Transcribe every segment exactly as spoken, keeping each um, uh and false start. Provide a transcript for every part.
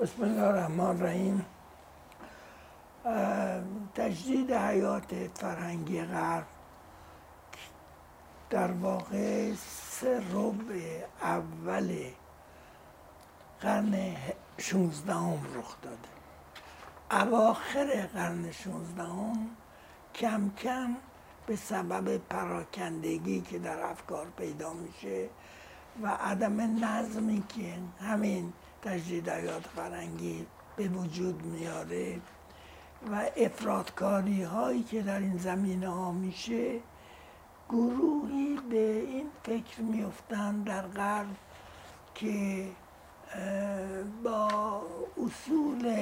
بسم الله الرحمن الرحیم. تجدید حیات فرهنگی غرب در واقع سه ربع اول قرن شانزدهم رخ داده. اواخر قرن شانزدهم کم کم به سبب پراکندگی که در افکار پیدا میشه و عدم نظمی که همین تجدید حیات فرهنگی به وجود میاره و افراطکاری هایی که در این زمینه ها میشه، گروهی به این فکر میفتن در غرب که با اصول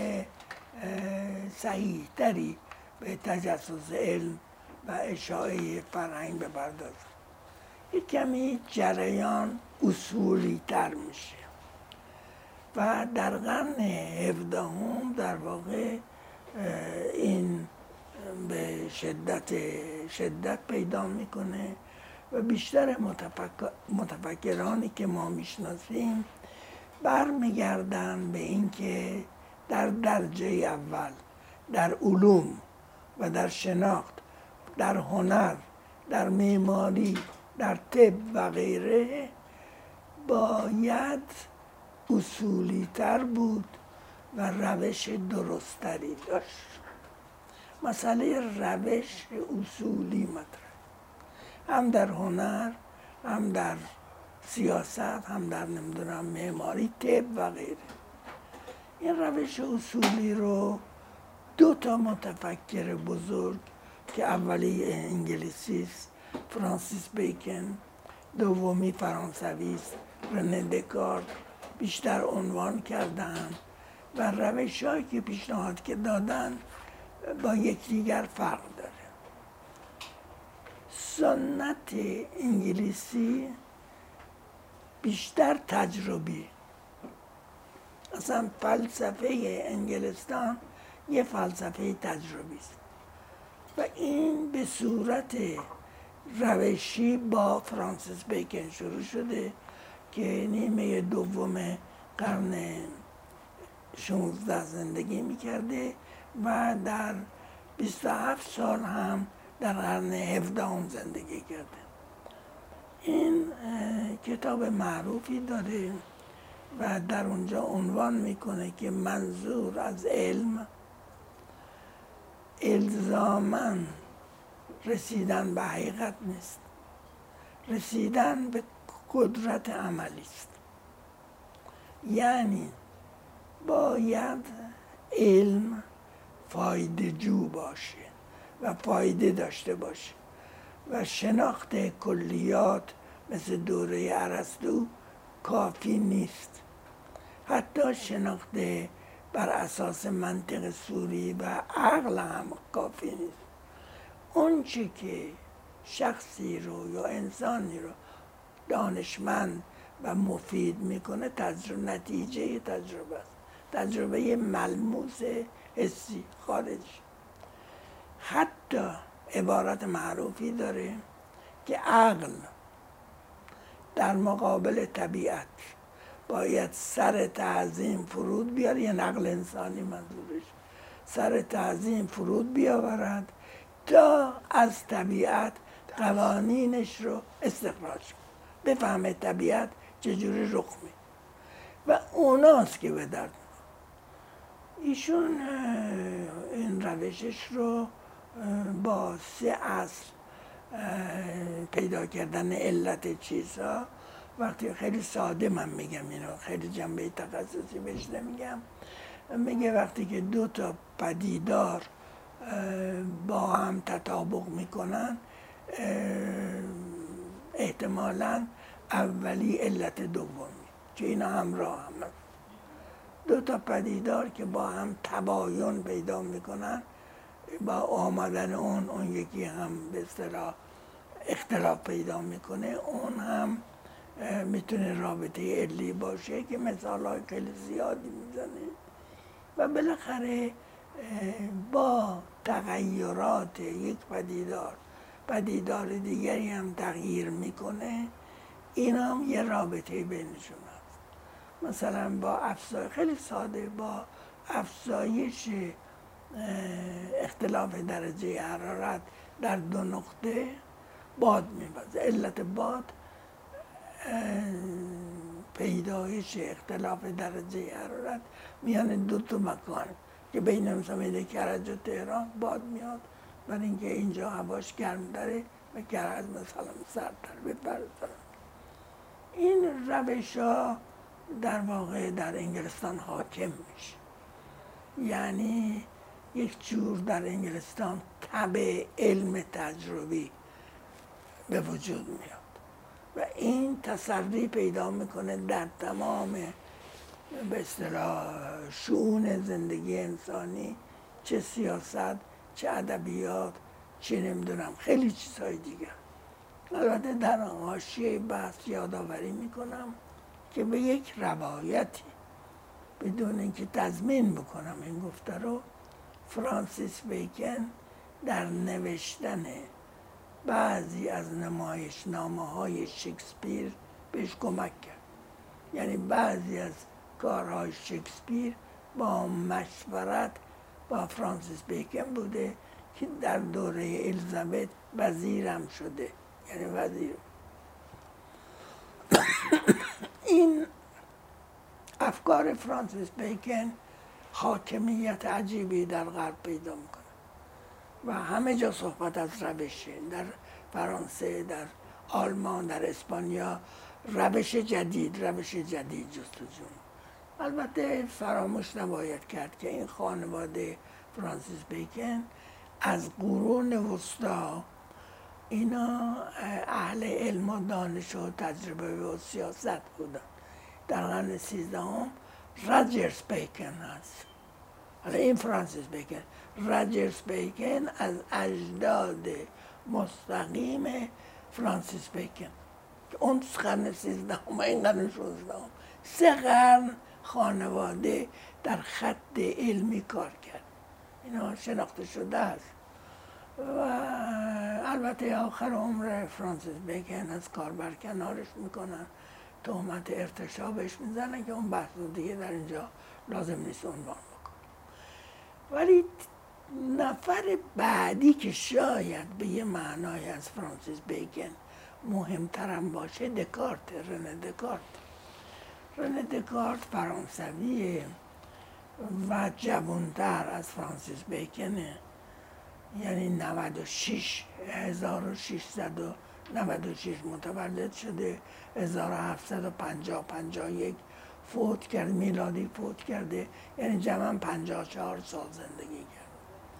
صحیح تری به تجسس علم و اشاعه فرهنگ بپردازن. یک کمی جریان اصولی تر میشه و در قرن هفدهم در واقع این به شدت شدت پیدا میکنه و بیشتر متفکر متفکرانی که ما میشناسیم برمیگردن به اینکه در درجه اول در علوم و در شناخت، در هنر، در معماری، در طب و غیره باید اصولی تر بود و روش درستری داشت. مسئله روش اصولی مطرح هم در هنر، هم در سیاست، هم در نمیدونم معماری، طب و غیره. این روش اصولی رو دو تا متفکر بزرگ که اولی انگلیسی است فرانسیس بیکن، دومی فرانسوی است رنه دکارت، بیشتر عنوان کردن و روش هایی که پیشنهاد که دادن با یکدیگر فرق داره. سنت انگلیسی بیشتر تجربی، اصلا فلسفه انگلستان یه فلسفه تجربی است و این به صورت روشی با فرانسیس بیکن شروع شده که نیمه دوم قرن شانزده زندگی میکرده و در بیست و هفت سال هم در قرن هفدهم زندگی کرده. این کتاب معروفی داره و در اونجا عنوان میکنه که منظور از علم الزاماً رسیدن به حقیقت نیست، رسیدن به قدرت عملی است. یعنی باید علم فایده جو باشه و فایده داشته باشه و شناخت کلیات مثل دوره ارسطو کافی نیست. حتی شناخت بر اساس منطق سوری و عقل هم کافی نیست. اون چی که شخصی رو یا انسانی رو دانشمند و مفید میکنه تجربه، نتیجه تجربه است، تجربه ملموس حسی خارجی. حتی عبارت معروفی داره که عقل در مقابل طبیعت باید سر تعظیم فرود بیاره، یه نقل انسانی منظورش، سر تعظیم فرود بیاورد تا از طبیعت قوانینش رو استخراج کنه، بفهمه طبیعت چجوری رخ میده و اوناست که به درد میخوره. ایشون این روشش رو با سه اصل پیدا کردن علت چیزها، وقتی خیلی ساده من میگم اینو، خیلی جنبه تخصصی بهش نمیگم، میگه وقتی که دو تا پدیدار با هم تطابق میکنن احتمالاً اولی علت دومی که اینا همراه هم هست. دو تا پدیدار که با هم تباین پیدا میکنن، با آمدن اون اون یکی هم به اصطلاح اختلاف پیدا میکنه، اون هم میتونه رابطه علی باشه که مثال های خیلی زیادی میزنه و بالاخره با تغییرات یک پدیدار پدیدار دیگری هم تغییر میکنه. این هم یه رابطه بینشون هست. مثلا با افزایش خیلی ساده با افزایش اختلاف درجه حرارت در دو نقطه باد میبازه. علت باد پیدایش اختلاف درجه حرارت میان دو تا مکان که بین مثلا کرج و تهران باد میاد، برای اینکه اینجا هواش گرم داره و کرج مثلا سردتر بپرد. این روش ها در واقع در انگلستان حاکم میشه، یعنی یک جور در انگلستان تبع علم تجربی به وجود میاد و این تسری پیدا میکنه در تمام به اصطلاح شؤون زندگی انسانی، چه سیاست، چه ادبیات، چه نمیدونم خیلی چیزهای دیگر. البته در حاشیه بحث یادآوری میکنم که به یک روایتی بدون اینکه تضمین بکنم این گفته رو، فرانسیس بیکن در نوشتن بعضی از نمایشنامه های شکسپیر بهش کمک کرد. یعنی بعضی از کارهای شکسپیر با مشورت با فرانسیس بیکن بوده که در دوره الیزابت وزیرم شده، یعنی وزیر. این افکار فرانسیس بیکن حاکمیت عجیبی در غرب پیدا میکنه و همه جا صحبت از روشه، در فرانسه، در آلمان، در اسپانیا، روش جدید روش جدید جستجو. البته فراموش نباید کرد که این خانواده فرانسیس بیکن از قرون وسطا اینا اهل علم و دانش و تجربه و سیاست بودن. در قرن سیزدهم راجرز بیکن هست. حالا این فرانسیس بیکن، راجرز بیکن از اجداد مستقیم فرانسیس بیکن که اون قرن سیزدهم این قرن شانزدهم سه قرن خانواده در خط علمی کار کرد. اینا شناخته شده است و البته آخر عمر فرانسیس بیکن از کار برکنارش میکنن، تهمت ارتشابش میزنن که اون بحث دیگه در اینجا لازم نیست عنوان بکن. ولی نفر بعدی که شاید به یه معنای از فرانسیس بیکن مهمترم باشه دکارت، رنه دکارت. رنه دکارت فرانسویه و جوانتر از فرانسیس بیکنه، یعنی نود و شش هزار و ششصد و نود و شش متولد شده، هزار و هفتصد و پنجاه پنجاه و یک فوت کرد، میلادی فوت کرده، یعنی جمعاً پنجاه و چهار سال زندگی کرد.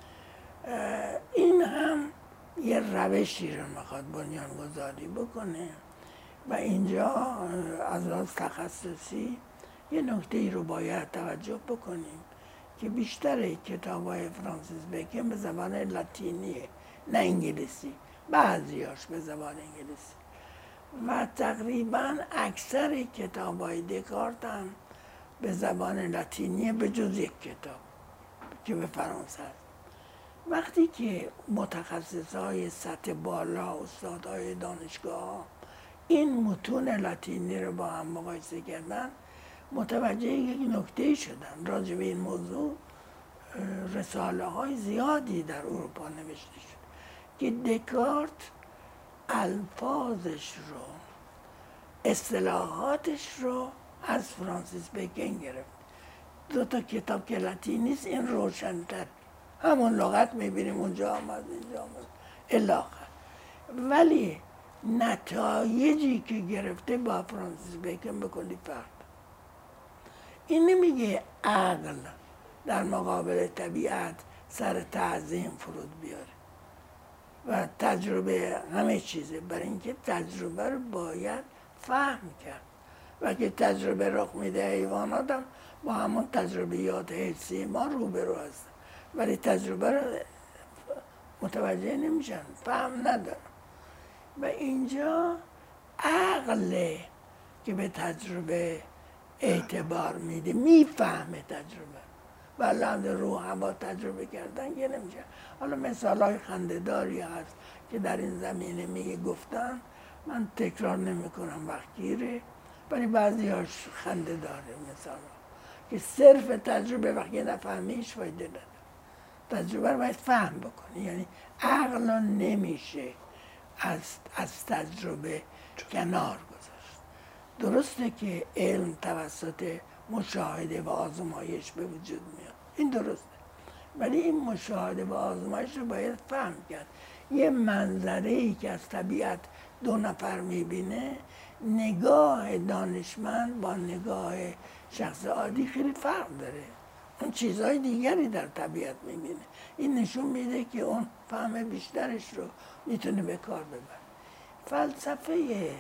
این هم یه روشی رو میخواد بنیان گذاری بکنه و اینجا از لحاظ تخصصی یه نکته ای رو باید توجه بکنیم که بیشتر کتاب‌های فرانسیس بیکن به زبان لاتینیه نه انگلیسی، بعضیاش به زبان انگلیسی و تقریباً اکثر کتاب‌های دکارت هم به زبان لاتینیه به جز یک کتاب که به فرانسه است. وقتی که متخصص‌های سطح بالا، استادهای دانشگاه این متون لاتینی رو با هم مقایسه کردن، متوجه یک نکته شدن. راجع به این موضوع رساله های زیادی در اروپا نوشته شد که دکارت الفاظش رو، اصطلاحاتش رو از فرانسیس بیکن گرفت. دو تا کتاب که لاتینی است این روشن‌تر، همون لغت میبینیم اونجا آمد اینجا آمد الاخر، ولی نتایجی که گرفته با فرانسیس بیکن بکنی فرق. این نمیگه عقل در مقابل طبیعت سر تعظیم فرود بیاره و تجربه همه چیزه، برای اینکه تجربه رو باید فهم کرد و که تجربه رخ میده حیوانات هم با همون تجربیات حسی ما روبرو هستن، ولی تجربه رو متوجه نمیشن، فهم ندارن و اینجا عقله که به تجربه اعتبار میده، میفهمه تجربه و لحظه رو هم با تجربه کردن که نمیشه. حالا مثال های خنده‌داری هست که در این زمینه میگه گفتن، من تکرار نمی کنم وقت گیره، ولی بعضی هاش خنده داره. مثلا که صرف تجربه وقتی نفهمیش فایده نداره. تجربه رو باید فهم بکنی. یعنی عقل رو نمیشه از, از تجربه کنار گذاشت. درسته که علم توسط مشاهده و آزمایش به وجود میاد، این درسته، ولی این مشاهده و آزمایش رو باید فهم کرد. یه منظره ای که از طبیعت دو نفر میبینه، نگاه دانشمند با نگاه شخص عادی خیلی فرق داره. اون چیزهای دیگری در طبیعت میبینه. این نشون میده که اون فهم بیشترش رو میتونه به کار ببره. فلسفه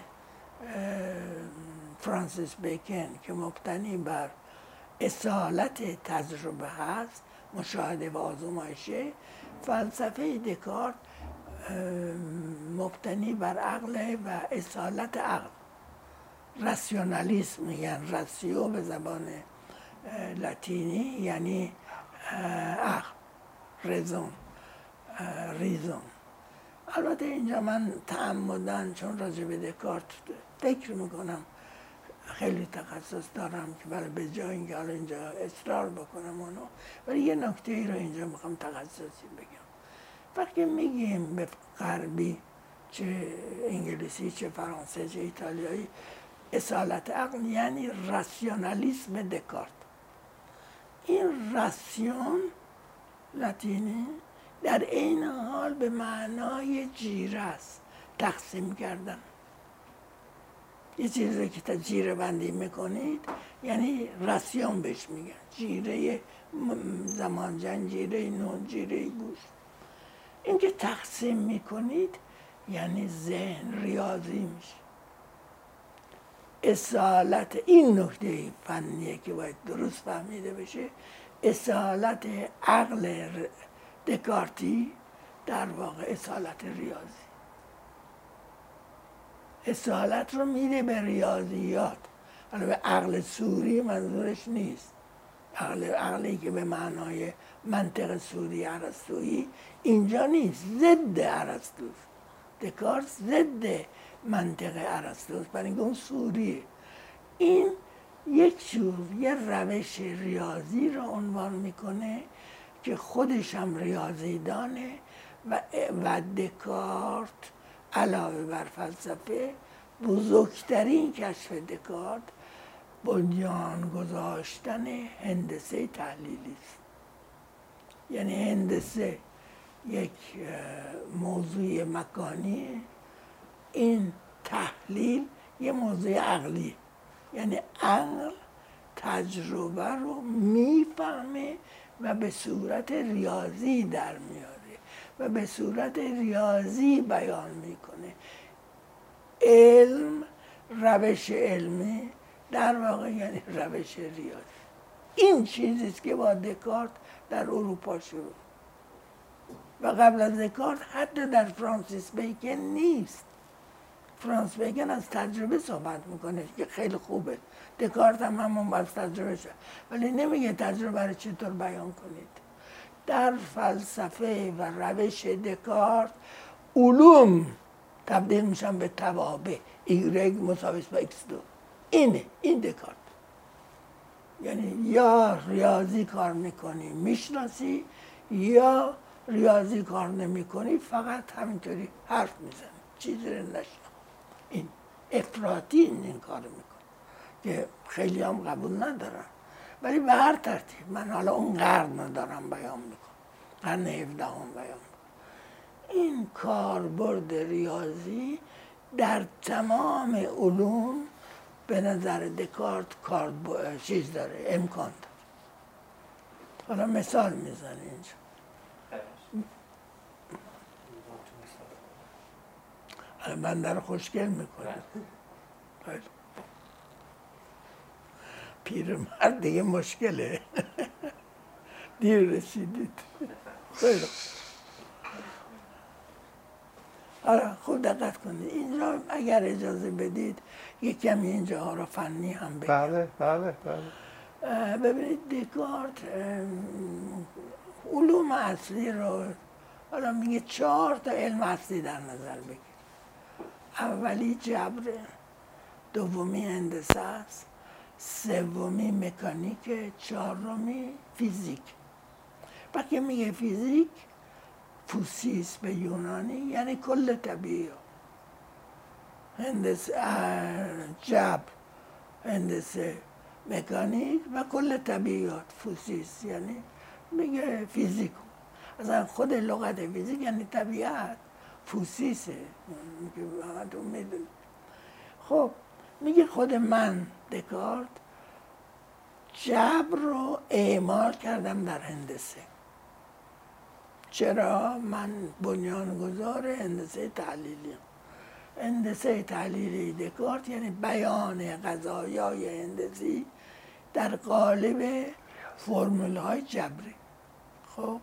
فرانسیس بیکن که مبتنی بر اصالت تجربه هست، مشاهده و آزمایشه، فلسفه دکارت مبتنی بر عقل و اصالت عقل، راسیونالیسم میگن، راسیو به زبان لاتینی یعنی عقل، رزون، ریزون. البته اینجا من تعمدن چون راجع به دکارت فکر میکنم خیلی تخصص دارم که برای به جای اینکه حالا اینجا اصرار بکنم اونو، ولی یه نکته ای رو اینجا میخوام تخصصی بگم. وقتی میگیم به غربی، چه انگلیسی چه فرانسه چه ایتالیایی، اصالت عقل یعنی راسیونالیسم دکارت. این راسیون لاتینی در این حال به معنای جیره است، تقسیم کردن. یه چیزی که تا جیره بندی میکنید یعنی راسیون بهش میگن، جیره زمانجن، جیره نون، جیره گوشت. این که تقسیم میکنید یعنی ذهن، ریاضی میشه. اصالت، این نکته فنیه که باید درست فهمیده بشه، اصالت عقل دکارتی در واقع اصالت ریاضی، اصالت رو میده به ریاضیات. حالا به عقل سوری منظورش نیست، عقل عقلی که به معنای منطق سوری ارسطویی اینجا نیست، ضد ارسطوست. دکارت ضد منطق ارسطوست، برای اینکه اون سوریه. این یک جور یه روش ریاضی رو عنوان میکنه که خودش هم ریاضی دانه و, و دکارت علاوه بر فلسفه بزرگترین کشف دکارت بنیان گذاشتن هندسه تحلیلی است. یعنی هندسه یک موضوع مکانی، این تحلیل یه موضوع عقلی، یعنی عقل تجربه رو میفهمه و به صورت ریاضی در میاره و به صورت ریاضی بیان میکنه. علم، روش علمی در واقع یعنی روش ریاضی. این چیزیست که با دکارت در اروپا شروع و قبل از دکارت حتی در فرانسیس بیکن نیست. فرانس بیکن از تجربه صحبت میکنه که خیلی خوبه، دکارت هم همون از تجربه شد، ولی نمیگه تجربه رو چطور بیان کنید. در فلسفه و روش دکارت علوم تبدیل میشن به توابع، ایگرگ مساوی با ایکس دو. اینه، این دکارت. یعنی یا ریاضی کار میکنی میشناسی، یا ریاضی کار نمیکنی فقط همینطوری حرف میزنی، چیزی رو نشناختی. این افراطی این, این کار میکنه که خیلی هم قبول ندارن، ولی به هر ترتیب من حالا اون قرن دارم بیان میکنم، قرن هفدهم بیان میکنم. این کاربرد ریاضی در تمام علوم به نظر دکارت کار چیز داره، امکان داره. حالا مثال میزنه اینجا. حالا بنده رو خوشگل میکنه. پیرمرد دیگه مشکله. دیر رسیدید. خیلی حالا خوب دقت کنید اینجا، اگر اجازه بدید یک کمی اینجاها رو فنی هم بگم. بله بله بله. ببینید دکارت علوم اصلی رو حالا میگه چهار تا علم اصلی در نظر بگیر. اولی جبره، دومی هندسه است، سومی مکانیک، چهارمی فیزیک. وقتی میگه فیزیک، فوسیس به یونانی یعنی کل طبیعی، هندسه جبر، هندسه مکانیک و کل طبیعیات. فوسیس یعنی میگه فیزیک، اصلا خود لغت فیزیک یعنی طبیعت، فوسیسه میگه همتون میدونید. خب میگه خود من دکارت جبر رو اعمال کردم در هندسه. چرا؟ من بنیانگذار هندسه تحلیلی هم. هندسه تحلیلی دکارت یعنی بیان قضایای هندسی در قالب فرمول های جبری. خب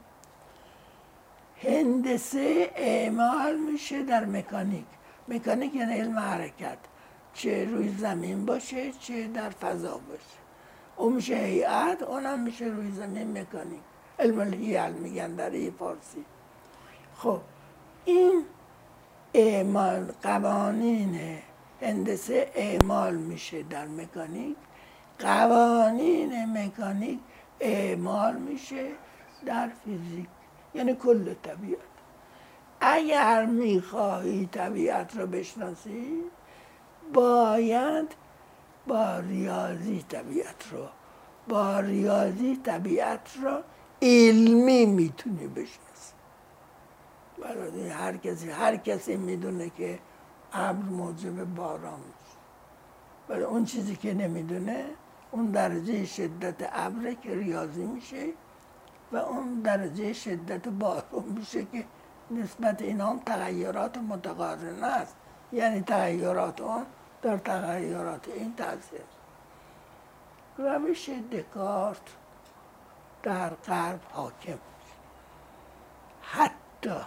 هندسه اعمال میشه در مکانیک. مکانیک یعنی علم حرکت، چه روی زمین باشه چه در فضا باشه. اون میشه هیئت، اونم میشه روی زمین مکانیک، علم الهیال میگن در ای فارسی. خب این اعمال قوانین هندسه اعمال میشه در مکانیک، قوانین مکانیک اعمال میشه در فیزیک، یعنی کل طبیعت. اگر میخواهی طبیعت رو بشناسی باید با ریاضی طبیعت رو با ریاضی طبیعت رو علمی میتونی بشناسی. برای هر کسی هر کسی میدونه که ابر موجب باران میشه، برای اون چیزی که نمیدونه اون درجه شدت ابره که ریاضی میشه و اون درجه شدت باران میشه که نسبت اینا هم تغییرات متقارنه است، یعنی تغییرات اون در تغییرات این تاثیر. روش دکارت در غرب حاکم، حتی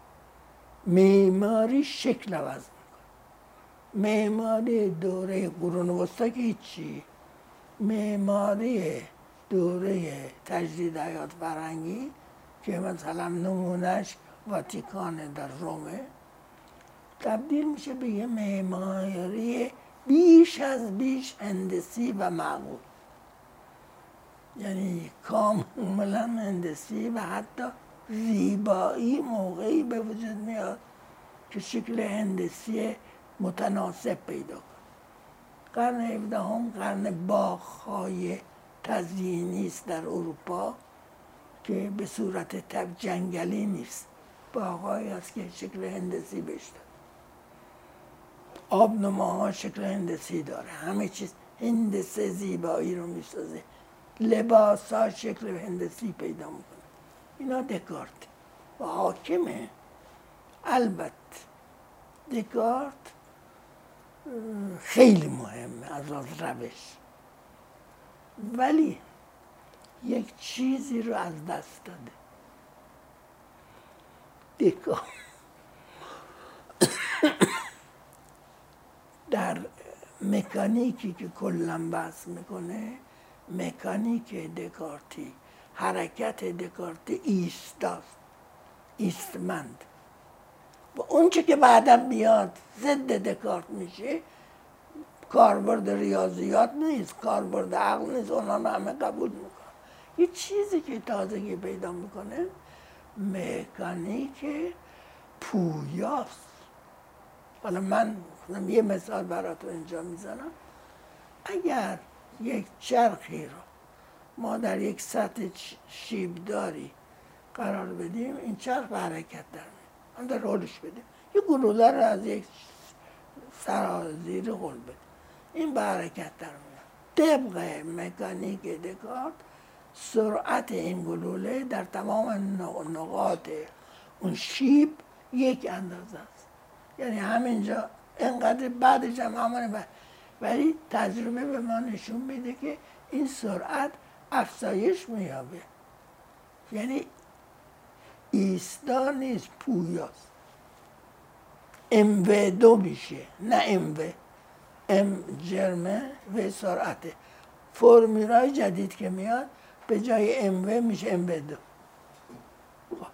معماری شکل عوض میکنه. معماری دوره قرون وسطی که هیچی، معماری دوره تجدید حیات فرهنگی که مثلا نمونهش واتیکان در رومه، تبدیل میشه به یه معماری بیش از بیش هندسی و معقول، یعنی کاملا هندسی و حتی زیبایی موقعی به وجود میاد که شکل هندسی متناسب پیدا کنه. قرن هفدهم قرن باغ‌های تزیینی است در اروپا که به صورت تب جنگلی نیست، باغ‌هایی است که شکل هندسی بشته، آبنماها شکل هندسی داره، همه چیز هندسه زیبایی رو میسازه، لباس ها شکل هندسی پیدا میکنه. اینا دکارت و حاکمه. البته دکارت خیلی مهمه از روش، ولی یک چیزی رو از دست داده. دکارت در مکانیکی که کلا بحث میکنه، مکانیک دکارتی، حرکت دکارتی ایستاست، ایستمند. و اون چه که بعدا بیاد ضد دکارت میشه، کاربرد ریاضیات نیست، کاربرد عقل نیست، اونا رو همه قبول میکنه. یه چیزی که تازگی پیدا میکنه مکانیک پویاست. حالا من یه مثال براتون اینجا میزنم. اگر یک چرخی رو ما در یک سطح شیبداری قرار بدیم، این چرخ به حرکت در میاد، من در رولش بدیم، یه گلوله رو از یک سرازیر قل بدیم، این به حرکت در میاد. طبق مکانیک دکارت سرعت این گلوله در تمام نقاط اون شیب یک اندازه است، یعنی همینجا اینقدر، بعدش هم همانه، ولی تجربه به ما نشون میده که این سرعت افزایش میابه، یعنی ایستا نیست، پویاست. ام و دو میشه، نه ام و ام جرمه و سرعته. فرمولای جدید که میاد به جای ام و میشه ام و دو.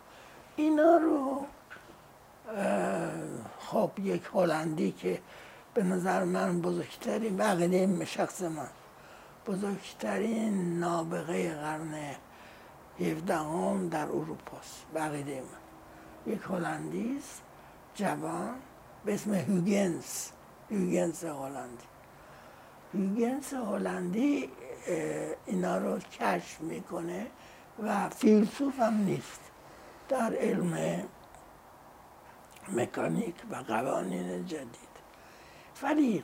اینا رو خب یک هلندی که به نظر من بزرگترین بقیده شخص من بزرگترین نابغه قرن هفدهم در اروپاست. بقیده من یک هلندی است جوان به اسم هوگنس هوگنس هلندی هوگنس هلندی اینا رو کشف میکنه و فیلسوف هم نیست، در علم مکانیک و قوانین جدید. ولی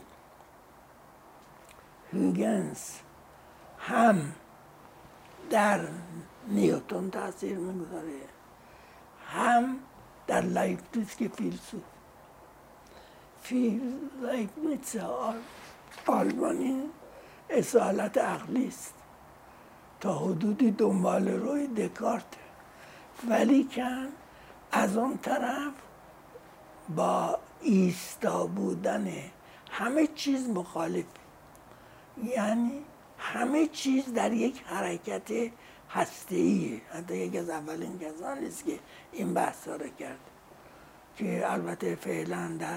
هوگنس هم در نیوتن تاثیر میگذاره، هم در لایبنیتس که فیلسوف فیل لایبنیتس آلمانی اصالت عقلی است، تا حدودی دنبال روی دکارت، ولی کن از اون طرف با ایستا بودن همه چیز مخالف، یعنی همه چیز در یک حرکت هسته‌ایه. حتی یک از اولین کسانی است که این بحث را کرد که البته فعلا در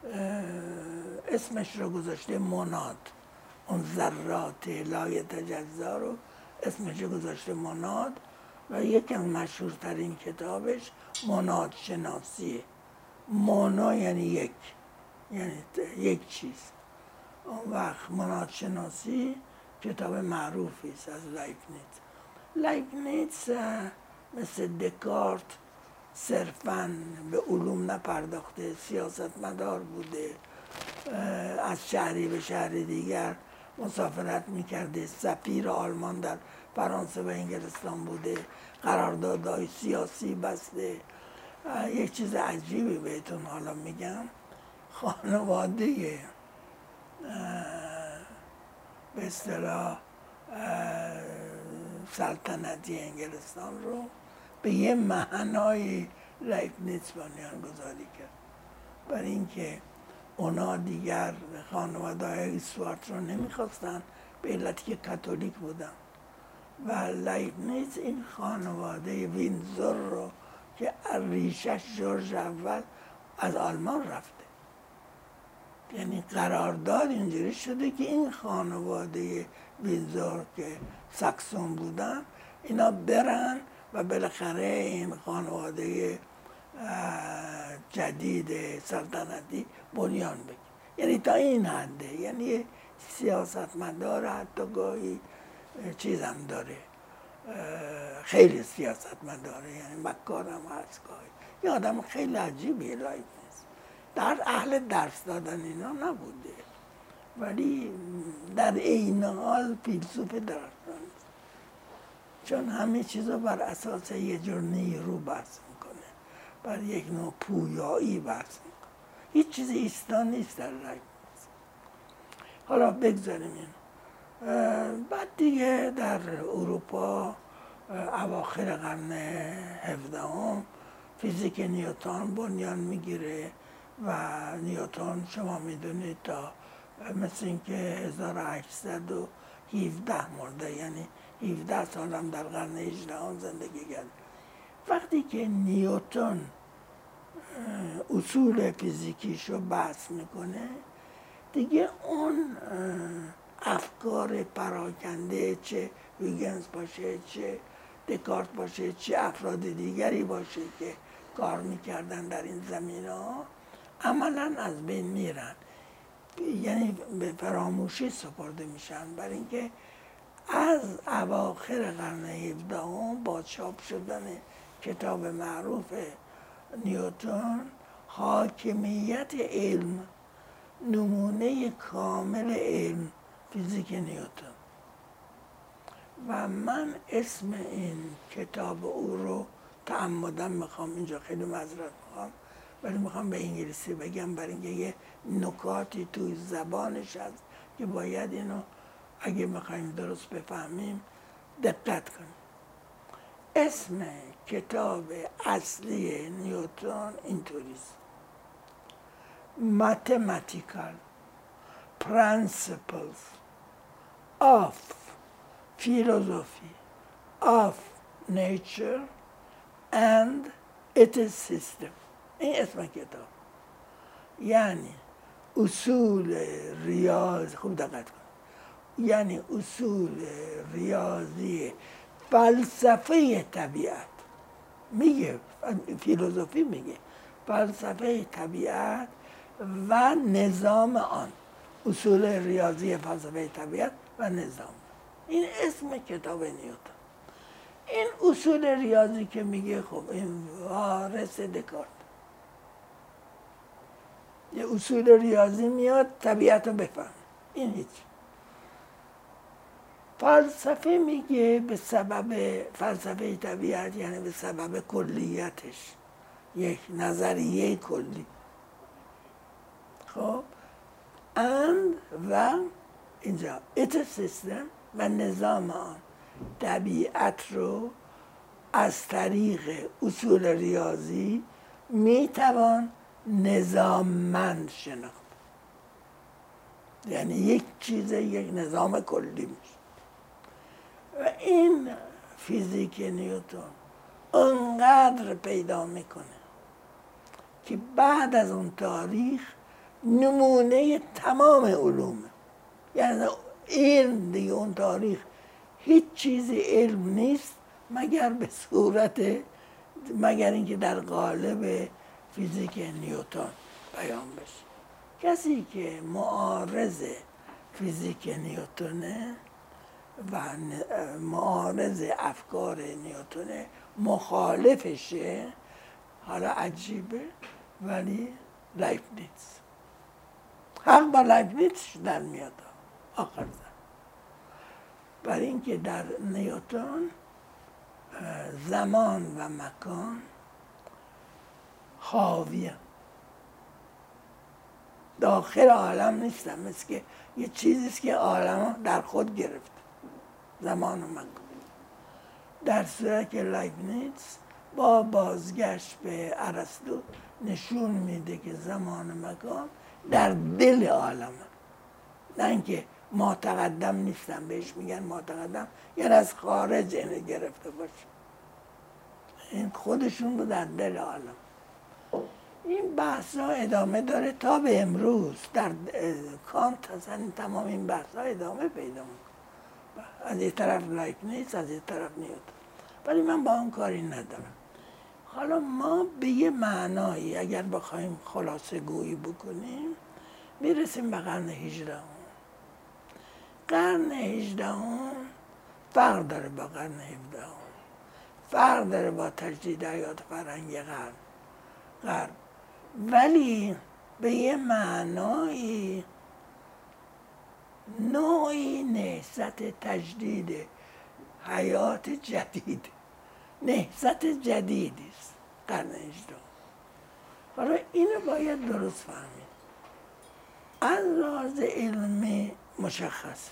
اسمش رو گذاشته مناد، اون ذرات لای تجزا رو اسمش رو گذاشته مناد و یکی از مشهورترین کتابش مناد شناسیه. مانا یعنی یک، یعنی یک چیز. اون وقت مناد شناسی کتاب معروفی است از لایبنیتس. لایبنیتس مثل دکارت صرفاً به علوم نپرداخته، سیاستمدار بوده، از شهری به شهر دیگر مسافرت میکرده، سفیر آلمان در فرانسه و انگلستان بوده، قراردادهای سیاسی بسته. یک چیز عجیبی بهتون حالا میگم، خانواده به اصطلاح سلطنتی انگلستان رو به یه معنای لایبنیتس بنیان گذاری کرد، برای اینکه اونا دیگر خانواده های سوارت رو نمیخواستن به علتی که کاتولیک بودن و لایبنیتس این خانواده وینزور رو که ریشش جورج اول از آلمان رفته، یعنی قرارداد اینجوری شده که این خانواده وینزور که ساکسون بودن اینا برن و بالاخره این خانواده جدید سلطنتی بنیان بگیر. یعنی تا این حده، یعنی سیاستمدار، حتی گاهی چیزم داره، خیلی سیاستمداره، یعنی مکارم هست گاهی. یه آدم خیلی عجیبیه لایبنیتس، در اهل درس دادن اینا نبوده، ولی در عین حال فیلسوف درخشان، چون همه چیزا بر اساس یه جور نیرو بحث میکنه، بر یک نوع پویایی بحث میکنه، هیچ چیز ایستا نیست در لایبنیتس. حالا بگذاریم اینو. بعد دیگه در اروپا اواخر قرن هفدهم فیزیک نیوتن بنیان میگیره و نیوتن شما میدونید تا مثل اینکه هزار و هشتصد و هفده مرده، یعنی هفده سال هم در قرن هجدهم زندگی کرد. وقتی که نیوتن اصول فیزیکیشو بحث میکنه دیگه اون افکار پراکنده، چه هوگنس باشه، چه دکارت باشه، چه افراد دیگری باشه که کار میکردن در این زمینه ها، عملا از بین میرن، یعنی به فراموشی سپرده میشن، برای اینکه از اواخر قرن هفدهم با چاپ شدن کتاب معروف نیوتن، حاکمیت علم، نمونه کامل علم، فیزیک نیوتن، و من اسم این کتاب او رو تعمدن میخوام اینجا، خیلی معذرت میخوام ولی میخوام به انگلیسی بگم، برای اینکه یه نکاتی توی زبانش هست که باید اینو اگه میخوایم درست بفهمیم دقت کنیم. اسم کتاب اصلی نیوتن اینطوریست: Mathematical Principles of Philosophy of Nature and Its System. این اسم کتاب، یعنی اصول ریاضی، خوب دقت کن، یعنی اصول ریاضی فلسفه طبیعت میگه، فیلسوفی میگه فلسفه طبیعت و نظام آن، اصول ریاضی فلسفه طبیعت و نظام. این اسم کتاب نیوتن. این اصول ریاضی که میگه، خب این وارث دکارت. یه اصول ریاضی میاد طبیعت رو بفهم، این هیچ. فلسفه میگه به سبب فلسفه طبیعت، یعنی به سبب کلیتش، یک نظریه کلی. خب and و اینجا ات سیستم و نظام آن، طبیعت رو از طریق اصول ریاضی میتوان نظاممند شناخت. یعنی یک چیز، یک نظام کلی میشه. و این فیزیک نیوتن انقدر پیدا میکنه که بعد از اون تاریخ نمونه تمام علومه. یعنی علم دیگه اون تاریخ هیچ چیزی علم نیست مگر به صورت، مگر اینکه در قالب فیزیک نیوتن بیان بشه. کسی که معارض فیزیک نیوتنه و معارض افکار نیوتنه، مخالفشه، حالا عجیبه ولی لایبنیتس، حق با لایبنیتس در میاد آخر زن. برای اینکه در نیوتن زمان و مکان حاویه، داخل عالم نیستن، مثل که یه چیزیست که عالم در خود گرفت، زمان و مکان. در صورت که لایبنیتس با بازگشت به ارسطو نشون میده که زمان و مکان در دل عالمه، نه اینکه ما تقدم نیستن. بهش میگن ما تقدم، یعنی از خارج اینو گرفته باشه، این خودشون رو در دل عالم. این بحث ها ادامه داره تا به امروز. در کانت اصلا تمام این بحث ها ادامه پیدا میکنه، از یه طرف لایبنیتس، از یه طرف نیوتن. ولی من با اون کاری ندارم. حالا ما به یه معنایی اگر بخوایم خلاصه گویی بکنیم، میرسیم به قرن هجدهم. قرن هجدهم فرق داره با قرن هفدهم، فرق داره با تجدید حیات فرهنگی قرن غرب، ولی به یه معنایی نوعی نهضت تجدید حیات جدید، نهضت جدیدی است قرن هجدهم. حالا اینو باید درست فهمید. از لحاظ علمی مشخص،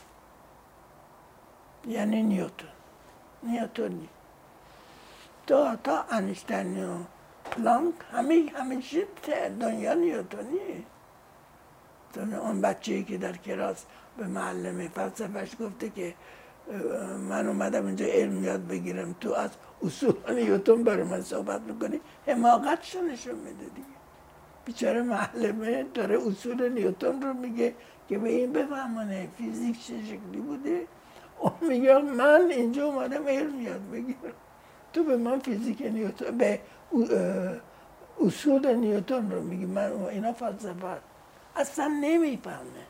یعنی نیوتن نیوتنی تا تا انیشتین و پلانک همه همه چیز دنیا نیوتنیه. اون بچه‌ای که در کلاس به معلم فلسفهش گفته که من اومدم اینجا علم یاد بگیرم، تو از اصول نیوتن برای من صحبت میکنی، حماقتش نشون میده دیگه. بیچاره معلمه داره اصول نیوتن رو میگه که به این بفهمونه فیزیک چه شکلی بوده. اون میگه من اینجا اومدم علم یاد بگیرم، تو به من فیزیک نیوتن، به اصول نیوتن رو میگی، من اینا فلسفه اصلا نمیفهمه.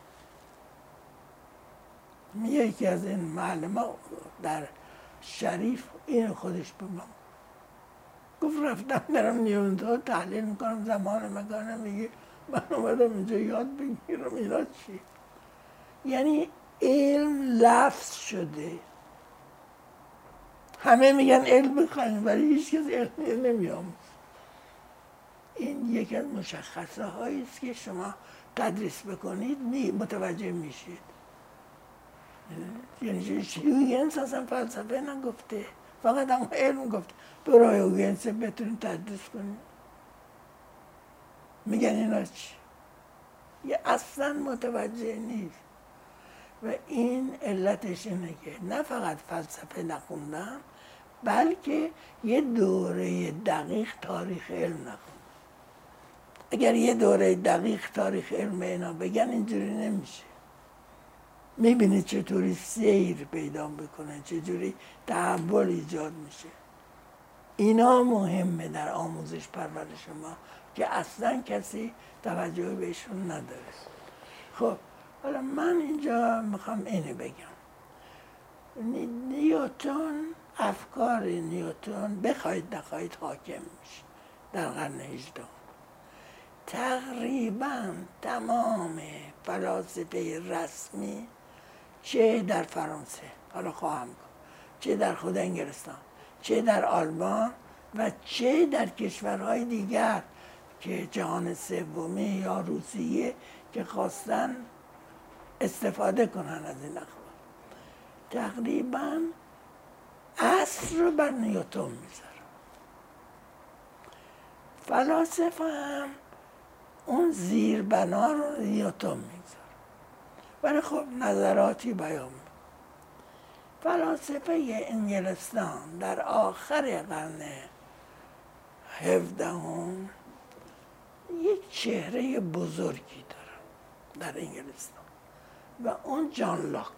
یکی از این معلم در شریف این خودش به من گفت رفتم دارم نیوتن تحلیل میکنم زمان مکانم، میگه من اومدم اینجا یاد بگیرم اینا چی. یعنی علم لفظ شده، همه میگن علم بخواهیم ولی هیچ کس علم نمیآموزه. این یکی از مشخصه هایی است که شما تدریس بکنید می متوجه میشید. یعنی هیوگنس اصلا فلسفه نگفته، فقط هم علم گفته. برو هیوگنس بتونید تدریس کنید، میگن اینا چی؟ یه اصلا متوجه نیست. و این علتش اینه که نه فقط فلسفه نخوندم، بلکه یه دوره دقیق تاریخ علم نخوندم. اگر یه دوره دقیق تاریخ علم اینا بگن اینجوری نمیشه. میبینید چطوری سیر پیدا میکنه، چجوری تحول ایجاد میشه. اینا مهمه در آموزش پرورش ما که اصلا کسی توجه بهشون نداره. خب حالا من اینجا میخوام اینو بگم. نیوتن، افکار نیوتن بخواید نخواید حاکم میشه در قرن هجدهم. تقریبا تمام فلاسفه رسمی چه در فرانسه، حالا خواهم گفت، چه در خود انگلستان، چه در آلمان و چه در کشورهای دیگر که جهان سومی یا روسیه که خواستن استفاده کنن از این اخبار، تقریبا اصل رو بر نیوتن میذارن. فلاسفه هم اون زیربنا رو نیوتن میذارن، ولی خب نظراتی بیان میکنن. فلاسفه انگلستان در آخر قرن هفدهم یک چهره بزرگی دارن در انگلستان و اون جان لاک.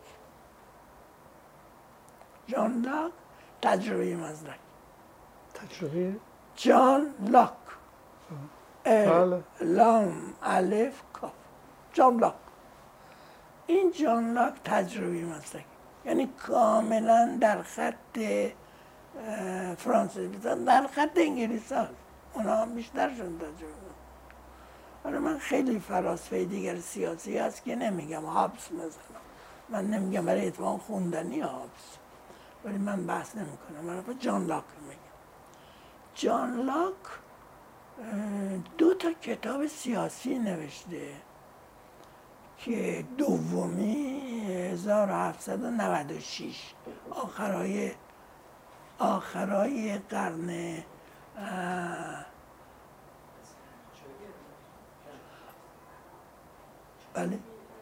جان لاک تجربه مزدک. تجربه جان لاک. بله. لام الف کاف. جان لاک. این جان لاک تجربه مزدک، یعنی کاملا در خط فرانسه، در خط انگلیس ها اونا هم بیشترشون تجربه. حالا من خیلی فلاسفه دیگر سیاسی هست که نمیگم، هابس مثلا من نمیگم برای اتفاق خوندنی هابس، ولی من بحث نمی کنم. من جان لاک میگم. جان لاک دو تا کتاب سیاسی نوشته که دومی هزار و هفتصد و نود و شش، آخرای آخرای قرن بله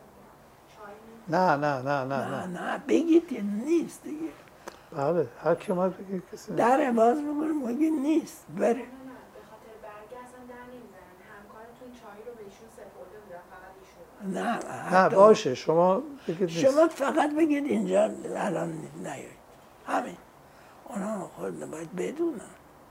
نه نه نه نه نه نه نه بگید که نیست دیگه. بله هر کی اومد بگید کسی در باز میکنه میگه نیست بره. نه نه به خاطر برگه اصلا در نمیزنن. همکارتون چایی رو بهشون سپرده بودن، فقط ایشون. نه نه باشه شما بگید نیست. شما فقط بگید اینجا الان نیایید، همین. اونا خود باید بدونن.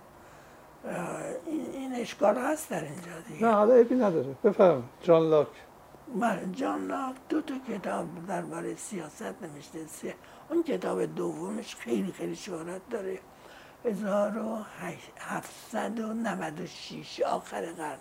این, این اشکال هست در اینجا دیگه. نه حالا عیبی نداره. بفرمایید. جان لاک. من جان لاک دو تا کتاب درباره سیاست نوشته. سی... اون کتاب دومش خیلی خیلی شهرت داره. هزار و هفتصد و نود و شش آخر قرن.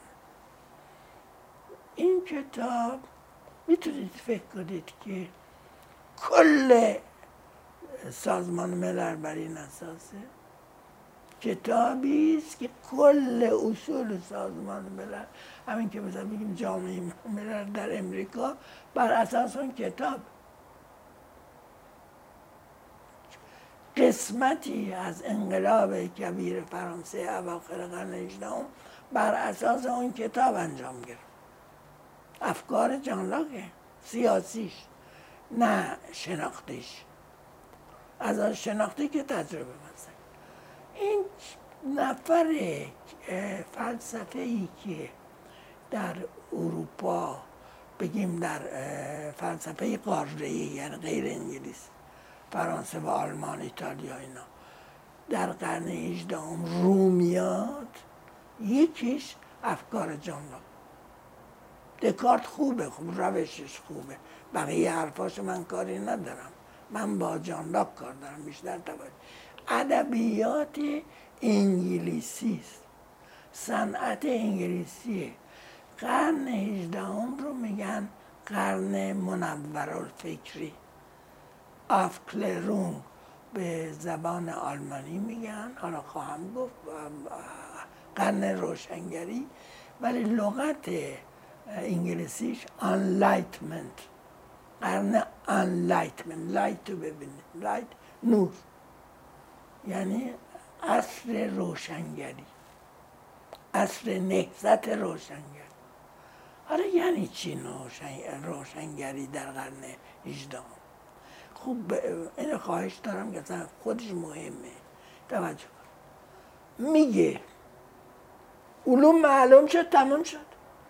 این کتاب میتونید فکر کنید که کل سازمان ملل بر این اساسه. کتابی است که کل اصول سازمان ملل، همین که مثلا بگیم جامعه ملل در امریکا، بر اساس اون کتاب قسمتی از انقلاب کبیر فرانسه اواخر قرن هجدهم بر اساس اون کتاب انجام گرفت. افکار جان لاکه، سیاسیش، نه شناختیش. از آن شناختی که تجربه مثلا این نفر فلسفه ای که در اروپا، بگیم در فلسفه قاره‌ای، یعنی غیر انگلیس، فرانسه و آلمان، ایتالیا، اینا در قرن هجدهم رومیات، یکیش افکار جان لاک. دکارت خوبه، خوب روشش خوبه، بقیه حرفاش من کاری ندارم، من با جان لاک کار دارم بیشتر. توجه ادبیات انگلیسی است، صنعت انگلیسی قرن هجدهم رو میگن قرن منورالفکری. آفکلرونگ به زبان آلمانی میگن، حالا خواهم گفت قرن روشنگری، ولی لغت انگلیسیش انلایتمنت، قرن انلایتمنت. لایت رو ببینید، لایت نور، یعنی عصر روشنگری، عصر نهضت روشنگری. حالا یعنی چی روشنگری در قرن هجدهم؟ خوب اینو خواهش دارم که خودش مهمه، توجه کن. میگه علوم معلوم شد، تمام شد.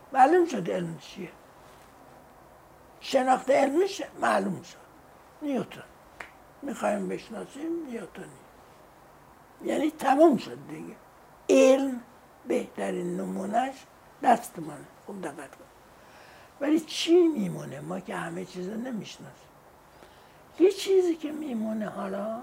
معلوم شد علم چیه، شناخت علمیش معلوم شد. نیوتن میخوایم بشناسیم نیوتنی، یعنی تمام شد دیگه. علم بهترین نمونهش دست منه. خوب دقت کن. ولی چی میمونه؟ ما که همه چیز رو نمیشناسیم. یه چیزی که میمونه حالا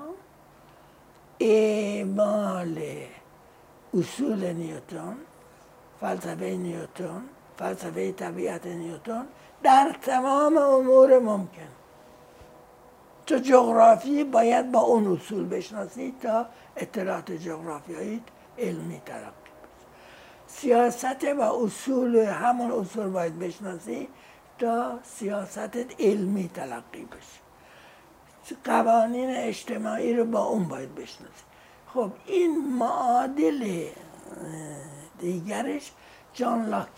اعمال اصول نیوتن، فلسفه نیوتن، فلسفه طبیعت نیوتن در تمام امور ممکن. تو جغرافی باید با اون اصول بشناسی تا اطلاعات جغرافیایی علمی ترقی بشه. سیاست با اصول همون اصول باید بشناسی تا سیاست علمی تلقی بشه. قوانین اجتماعی رو با اون باید بشناسی. خب این معادل دیگرش جان لاک.